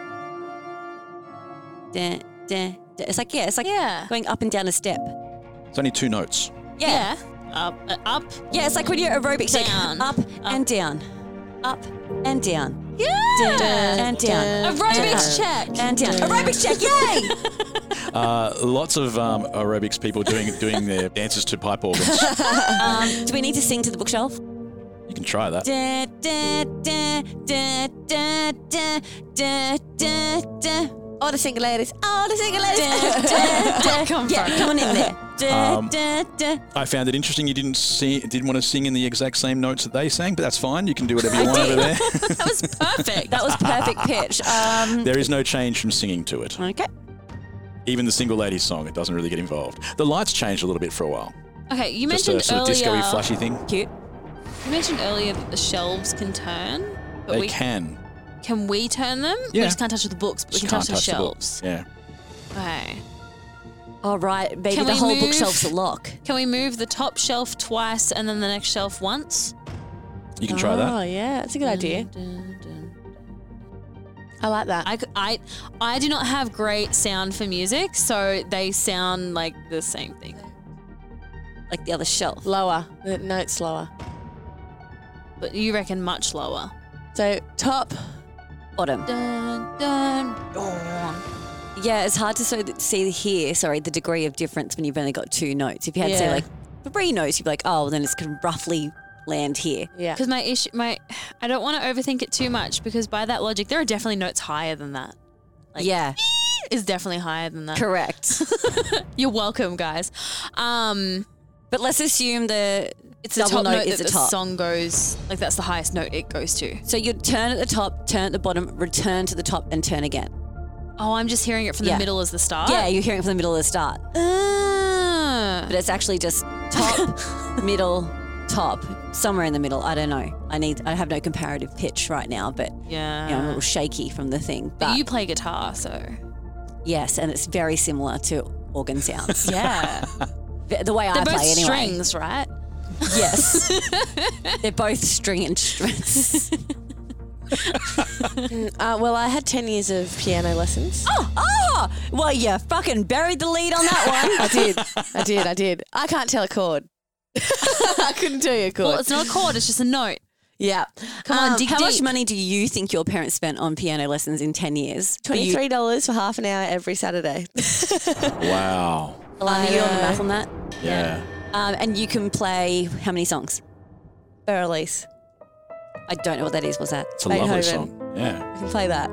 Dun, dun, dun. It's like, yeah, it's like Yeah. going up and down a step. It's only two notes. Yeah. yeah, up, uh, up. Yeah, it's like when you're aerobics, like Down. up, and down, up and down, Yeah. down and down, Aerobics down, check. and down. Aerobics check, yay! Uh, lots of um, aerobics people doing doing their dances to pipe organs. um, do we need to sing to the bookshelf? You can try that. Da, da, da, da, da, da, da, da, da. All the single ladies. All the single ladies. Da, da, da. Come Yeah, from. come on in there. Da, Um, da, da. I found it interesting you didn't see, didn't want to sing in the exact same notes that they sang, but that's fine. You can do whatever you want over there. That was perfect. That was perfect pitch. Um, There is no change from singing to it. okay. Even the single ladies song, it doesn't really get involved. The lights changed a little bit for a while. Okay, you Just a mentioned sort of earlier. disco-y, flashy thing. Cute. You mentioned earlier that the shelves can turn, but They we can. can we turn them? We Yeah. just can't touch the books, but we Just can can't touch the touch the shelves. book. Yeah. Okay. All right, baby. Can the we whole move- bookshelf's a lock. Can we move the top shelf twice and then the next shelf once? You can try Oh, that. yeah. That's a good idea. Dun, dun, dun. I like that. I, c- I, I do not have great sound for music, so they sound like the same thing. Like the other shelf. Lower. The note's lower. But you reckon much lower. So top. Bottom. Dun, dun, dun. Yeah, it's hard to so see here, sorry, the degree of difference when you've only got two notes. If you had to say Yeah. like three notes, you'd be like, oh, then it's can roughly land here. Yeah. Because my issue, my, I don't want to overthink it too much because by that logic, there are definitely notes higher than that. Like, yeah, is definitely higher than that. correct. You're welcome, guys. Um, But let's assume the it's the double top note note is that the the top. song goes, like that's the highest note it goes to. So you'd turn at the top, turn at the bottom, return to the top, and turn again. Oh, I'm just hearing it from Yeah. the middle as the start? Yeah, you're hearing it from the middle of the start. Ah. But it's actually just top, middle, top, somewhere in the middle. I don't know. I need. I have no comparative pitch right now, but Yeah. you know, I'm a little shaky from the thing. But But you play guitar, so. yes, and it's very similar to organ sounds. Yeah. The- The way I They're both play anyway. strings, right? Yes. They're both string instruments. Uh, well, I had ten years of piano lessons. oh, oh, well, you fucking buried the lead on that one. I did. I did. I did. I can't tell a chord. I couldn't tell you a chord. Well, it's not a chord, it's just a note. yeah. Come on, Um, dig How deep. much money do you think your parents spent on piano lessons in ten years? For you- twenty-three dollars for half an hour every Saturday. Wow. Alana, you on the math on that? Yeah. Um, and you can play how many songs? Berlise. I don't know what that is. What's that? It's a lovely Beethoven. song. Yeah. I can play that.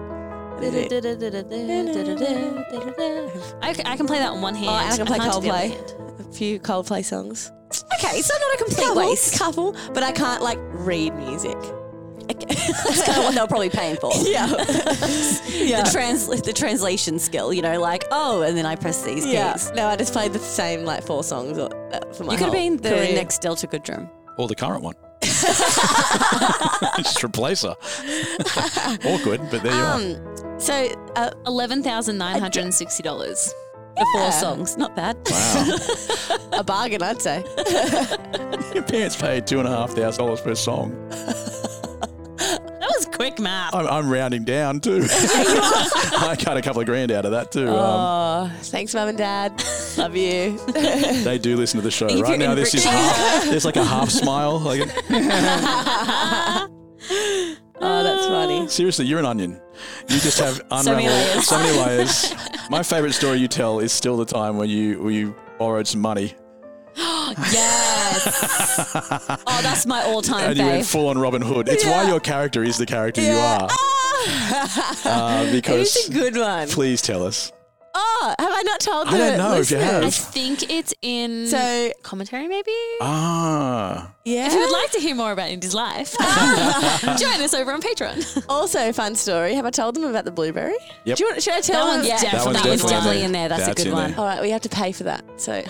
I, c- I can play that on one hand. Oh, and I can play can't do the other Coldplay. hand. A few Coldplay songs. Okay, so not a complete Couple, waste. couple, but I can't like read music. That's kind of what they're probably paying for. Yeah. yeah. The trans the translation skill, you know, like oh, and then I press these Yeah. keys. No, I just played the same like four songs uh, for my You could have whole been the career. next Delta Goodrum. Or the current one. Just replace her. Awkward, but there you are. Um, so uh, eleven thousand nine hundred sixty dollars. For four Yeah. songs, not bad. Wow. a bargain, I'd say. Your parents paid two and a half thousand dollars per song. That was quick math. I'm, I'm rounding down too. I cut a couple of grand out of that too. Um, Oh, thanks, Mum and Dad. Love you. they do listen to the show If right you're now. in This is Brit- half. There's like a half smile. Like, Oh, that's funny. seriously, you're an onion. You just have So many unraveled layers. so many layers. My favourite story you tell is still the time when you when you borrowed some money Yes. Oh, that's my all-time and you went fave. full on Robin Hood. It's why your character is the character you are. Uh, because It's a good one. please tell us. Oh, have I not told I the don't know if you have. I listeners? think it's in So, commentary, maybe? Ah, yeah. If you would like to hear more about Indy's life, join us over on Patreon. Also, fun story. Have I told them about the blueberry? Yep. Do you want, should I tell That them? one's Yeah, definitely, That one's that one's definitely definitely in in there. That's, That's a good in one. there. All right, we have to pay for that. So,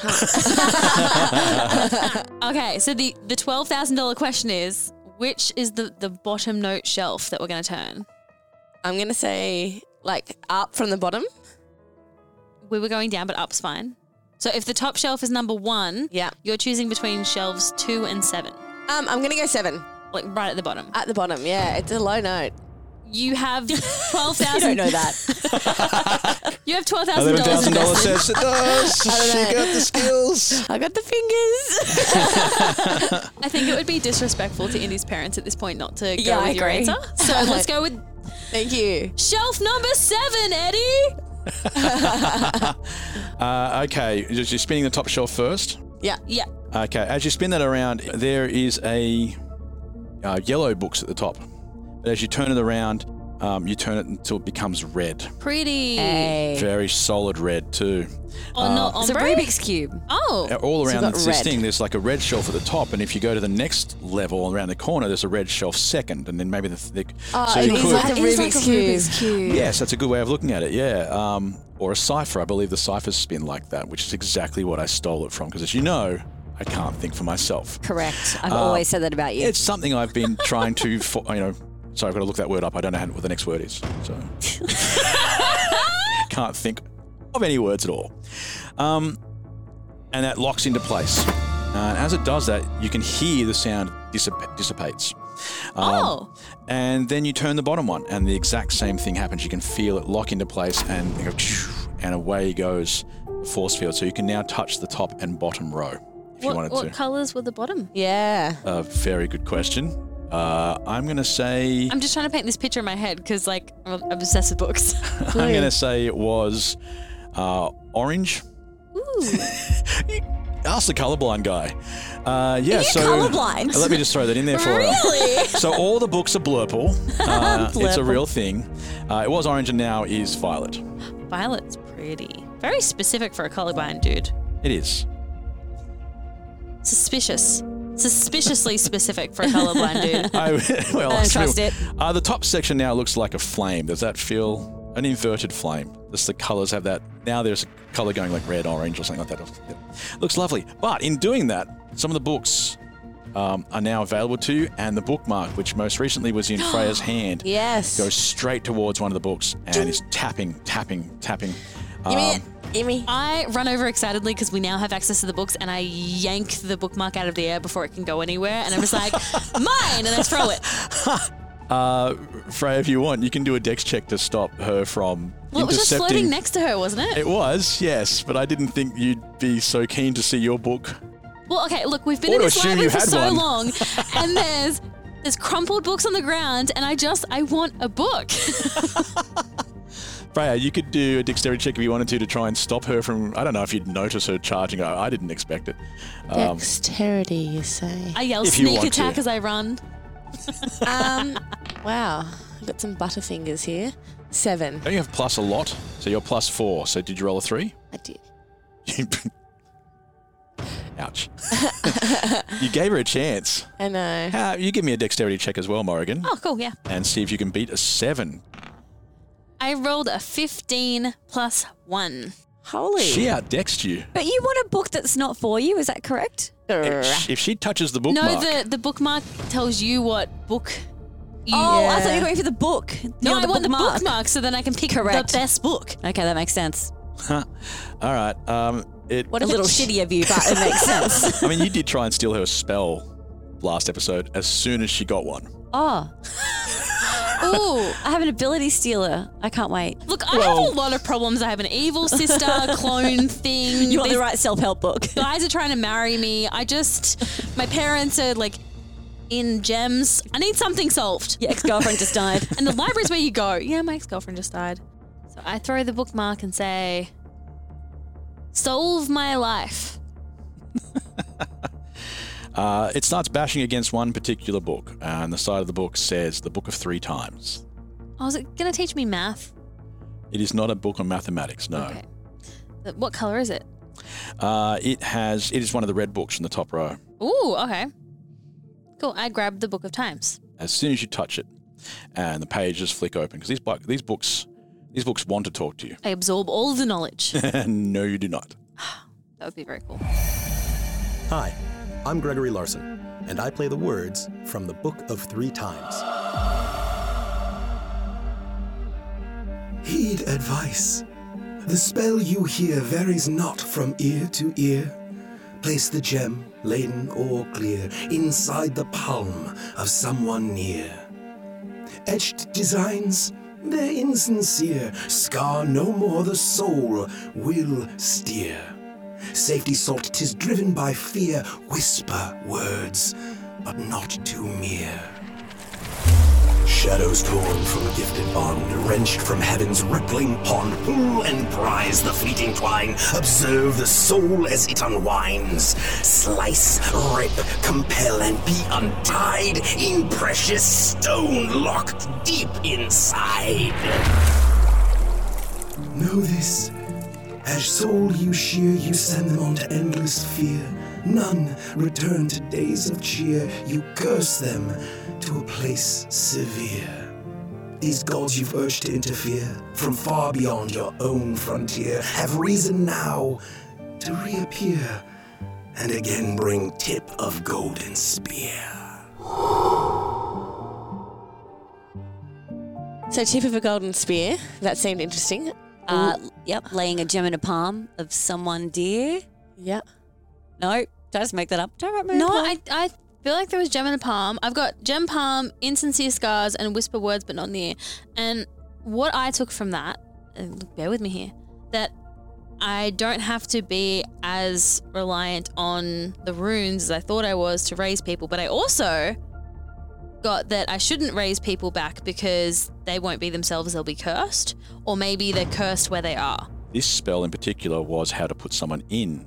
huh. Okay, so the, the twelve thousand dollars question is, which is the, the bottom note shelf that we're going to turn? I'm going to say like up from the bottom. We were going down, but up's fine. So if the top shelf is number one, Yeah. you're choosing between shelves two and seven, Um, I'm going to go seven like right at the bottom. at the bottom. Yeah, it's a low note. You have twelve You thousand. don't know that. You have twelve thousand eleven dollars thousand dollars invested. says it does. She got the skills. I got the fingers. I think it would be disrespectful to Indy's parents at this point not to go Yeah, I with your agree. answer. So let's go with Thank you. shelf number seven, Eddie. Uh, okay, you're you're spinning the top shelf first. Yeah. Yeah. Okay, as you spin that around, there is a uh, yellow books at the top. But as you turn it around, Um, you turn it until it becomes red. Pretty. Hey. Very solid red too. Oh, not It's a ombre? Rubik's Cube. Oh. All So around you've got this red. thing, there's like a red shelf at the top, and if you go to the next level around the corner, there's a red shelf second, and then maybe the thick. Oh, so it you is could- like a It is Rubik's like a Cube. Rubik's Cube. Yes, that's a good way of looking at it, yeah. Um, or a cipher. I believe the cipher's spin like that, which is exactly what I stole it from, because as you know, I can't think for myself. Correct. I've Uh, always said that about you. It's something I've been trying to, fo- you know, sorry, I've got to look that word up. I don't know how, what the next word is, so can't think of any words at all. Um, and that locks into place. Uh, and as it does that, you can hear the sound dissip- dissipates. Um, Oh. And then you turn the bottom one, and the exact same thing happens. You can feel it lock into place, and you go, and away goes the force field. So you can now touch the top and bottom row if you What, wanted what to. colours were the bottom? Yeah. A very good question. Uh, I'm going to say. I'm just trying to paint this picture in my head because, like, I'm obsessed with books. I'm going to say it was uh, orange. Ooh. Ask the colorblind guy. Uh, yeah, Are you so colourblind? let me just throw that in there for you. Really? So all the books are Blurple. Uh, It's a Blurple. real thing. Uh, it was orange and now is violet. Violet's pretty. Very specific for a colorblind dude. It is. Suspicious. Suspiciously specific for a colorblind dude. I, well, I don't trust still- it. Uh, the top section now looks like a flame. Does that feel an inverted flame? Just the colors have that. Now there's a color going like red, orange, or something like that. Yeah. Looks lovely. But in doing that, some of the books um, are now available to you, and the bookmark, which most recently was in Freya's hand, Yes. goes straight towards one of the books and is tapping, tapping, tapping. Give me Um, it. Give me. I run over excitedly because we now have access to the books, and I yank the bookmark out of the air before it can go anywhere, and I'm just like, mine, and I throw it. Uh, Freya, if you want, you can do a dex check to stop her from Well, it was just intercepting. floating next to her, wasn't it? It was, yes, but I didn't think you'd be so keen to see your book. Well, okay, look, we've been Or in to this assume library you for had so one. long, and there's there's crumpled books on the ground, and I just I want a book. Freya, you could do a dexterity check if you wanted to to try and stop her from. I don't know if you'd notice her charging. I, I didn't expect it. Um, Dexterity, you say? I yell If you sneak want attack to. as I run. um. Wow. I've got some butterfingers here. Seven. don't you have plus a lot? So you're plus four. So did you roll a three? I did. Ouch. You gave her a chance. I know. Uh, you give me a dexterity check as well, Morrigan, Oh, cool, yeah. and see if you can beat a seven. I rolled a fifteen plus one. Holy. She outdexed you. But you want a book that's not for you, is that correct? If she, if she touches the bookmark, No, the, the bookmark tells you what book you... Oh, I Yeah. thought you were going for the book. No, You I want bookmark. the bookmark so then I can pick Correct. the best book. Okay, that makes sense. all right. Um, it. What a little shitty of you, but it makes sense. I mean, you did try and steal her spell last episode as soon as she got one. Oh, Ooh. I have an ability stealer. I can't wait. Look, I Well- have a lot of problems. I have an evil sister, clone thing. You want the These right self-help book. guys are trying to marry me. I just... My parents are, like, in gems. I need something solved. Your ex-girlfriend just died. And the library's where you go. Yeah, my ex-girlfriend just died. So I throw the bookmark and say, solve my life. Uh, it starts bashing against one particular book, and the side of the book says the Book of Three Times. Oh, is it going to teach me math? It is not a book on mathematics, no. Okay. Uh, What color is it? Uh, it has. It is one of the red books in the top row. Ooh, okay. Cool. I grabbed the Book of Times. As soon as you touch it, and the pages flick open, because these bu- these books these books want to talk to you. I absorb all the knowledge. No, you do not. That would be very cool. Hi, I'm Gregory Larson, and I play the words from the Book of Three Times. Heed advice. The spell you hear varies not from ear to ear. Place the gem, laden or clear, inside the palm of someone near. Etched designs, they're insincere, scar no more the soul, will steer. Safety sought, 'tis driven by fear, whisper words, but not too mere. Shadows torn from gifted bond, wrenched from heaven's rippling pond, pull and prize the fleeting twine, observe the soul as it unwinds, slice, rip, compel, and be untied in precious stone locked deep inside. Know this, as soul you shear, you send them on to endless fear. None return to days of cheer, you curse them to a place severe. These gods you've urged to interfere from far beyond your own frontier have reason now to reappear and again bring tip of golden spear. So tip of a golden spear, that seemed interesting. Uh, yep, laying a gem in a palm of someone dear. Yeah. No, did I just make that up? Did I write my No, palm? I, I feel like there was gem in a palm. I've got gem palm, insincere scars, and whisper words but not near. And what I took from that, and bear with me here, that I don't have to be as reliant on the runes as I thought I was to raise people, but I also got that I shouldn't raise people back because they won't be themselves, they'll be cursed, or maybe they're cursed where they are. This spell in particular was how to put someone in.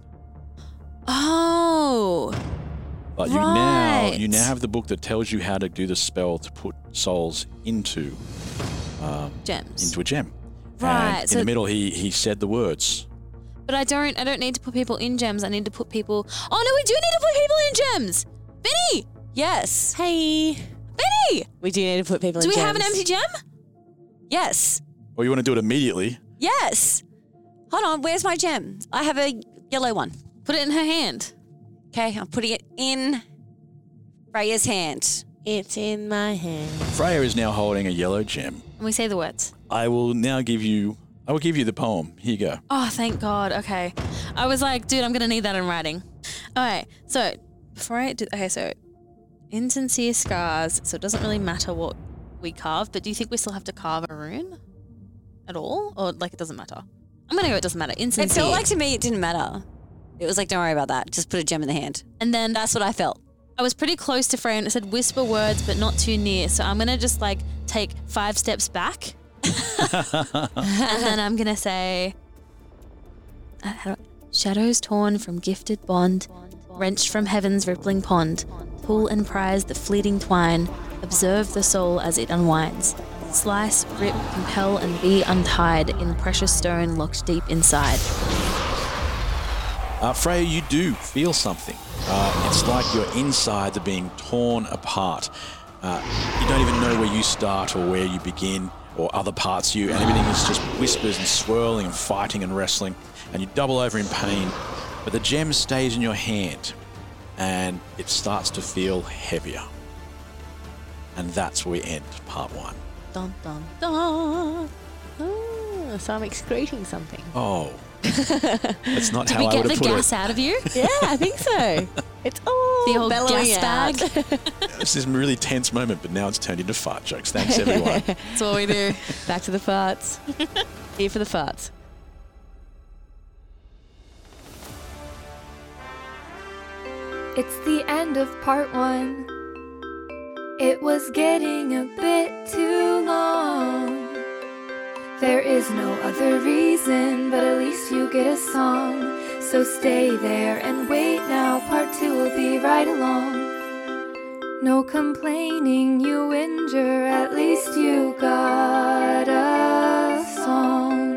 Oh. But you now Right. you now have the book that tells you how to do the spell to put souls into um, Gems. into a gem. Right, And in so- the middle, he he said the words. But I don't I don't need to put people in gems. I need to put people Oh no, we do need to put people in gems. Benny! Yes. Hey. Benny! We do need to put people Do in we have an gems. empty gem? Yes. Or you want to do it immediately? Yes. Hold on, where's my gem? I have a yellow one. Put it in her hand. Okay, I'm putting it in Freya's hand. It's in my hand. Freya is now holding a yellow gem. And we say the words. I will now give you. I will give you the poem. Here you go. Oh, thank God. Okay. I was like, dude, I'm going to need that in writing. All right. So, before I do, okay, so insincere scars. So, it doesn't really matter what we carve, but do you think we still have to carve a rune at all? Or, like, it doesn't matter? I'm going to go, it doesn't matter. Insincere. It felt like to me it didn't matter. It was like, don't worry about that. Just put a gem in the hand. And then That's what I felt. I was pretty close to Freya and it said whisper words, but not too near. So, I'm going to just, like, take five steps back. And then I'm going to say, uh, how do I- shadows torn from gifted bond, wrenched from heaven's rippling pond, pull and prize the fleeting twine, observe the soul as it unwinds, slice, rip, compel, and be untied in precious stone locked deep inside. Uh, Freya, you do feel something. Uh, it's like your insides are being torn apart. Uh, you don't even know where you start or where you begin, or other parts of you, and everything is just whispers and swirling and fighting and wrestling, and you double over in pain. But the gem stays in your hand, and it starts to feel heavier. And that's where we end part one. Dun, dun, dun. Oh, so I'm excreting something. Oh. That's not Did how we I get would the have put gas it. out of you? Yeah, I think so. It's all The old bellowing gas out. bag. This is a really tense moment, but now it's turned into fart jokes. Thanks, everyone. That's what we do. Back to the farts. Here for the farts. It's the end of part one. It was getting a bit too long. There is no other reason, but at least you get a song. So stay there and wait now, part two will be right along. No complaining, you injure, at least you got a song.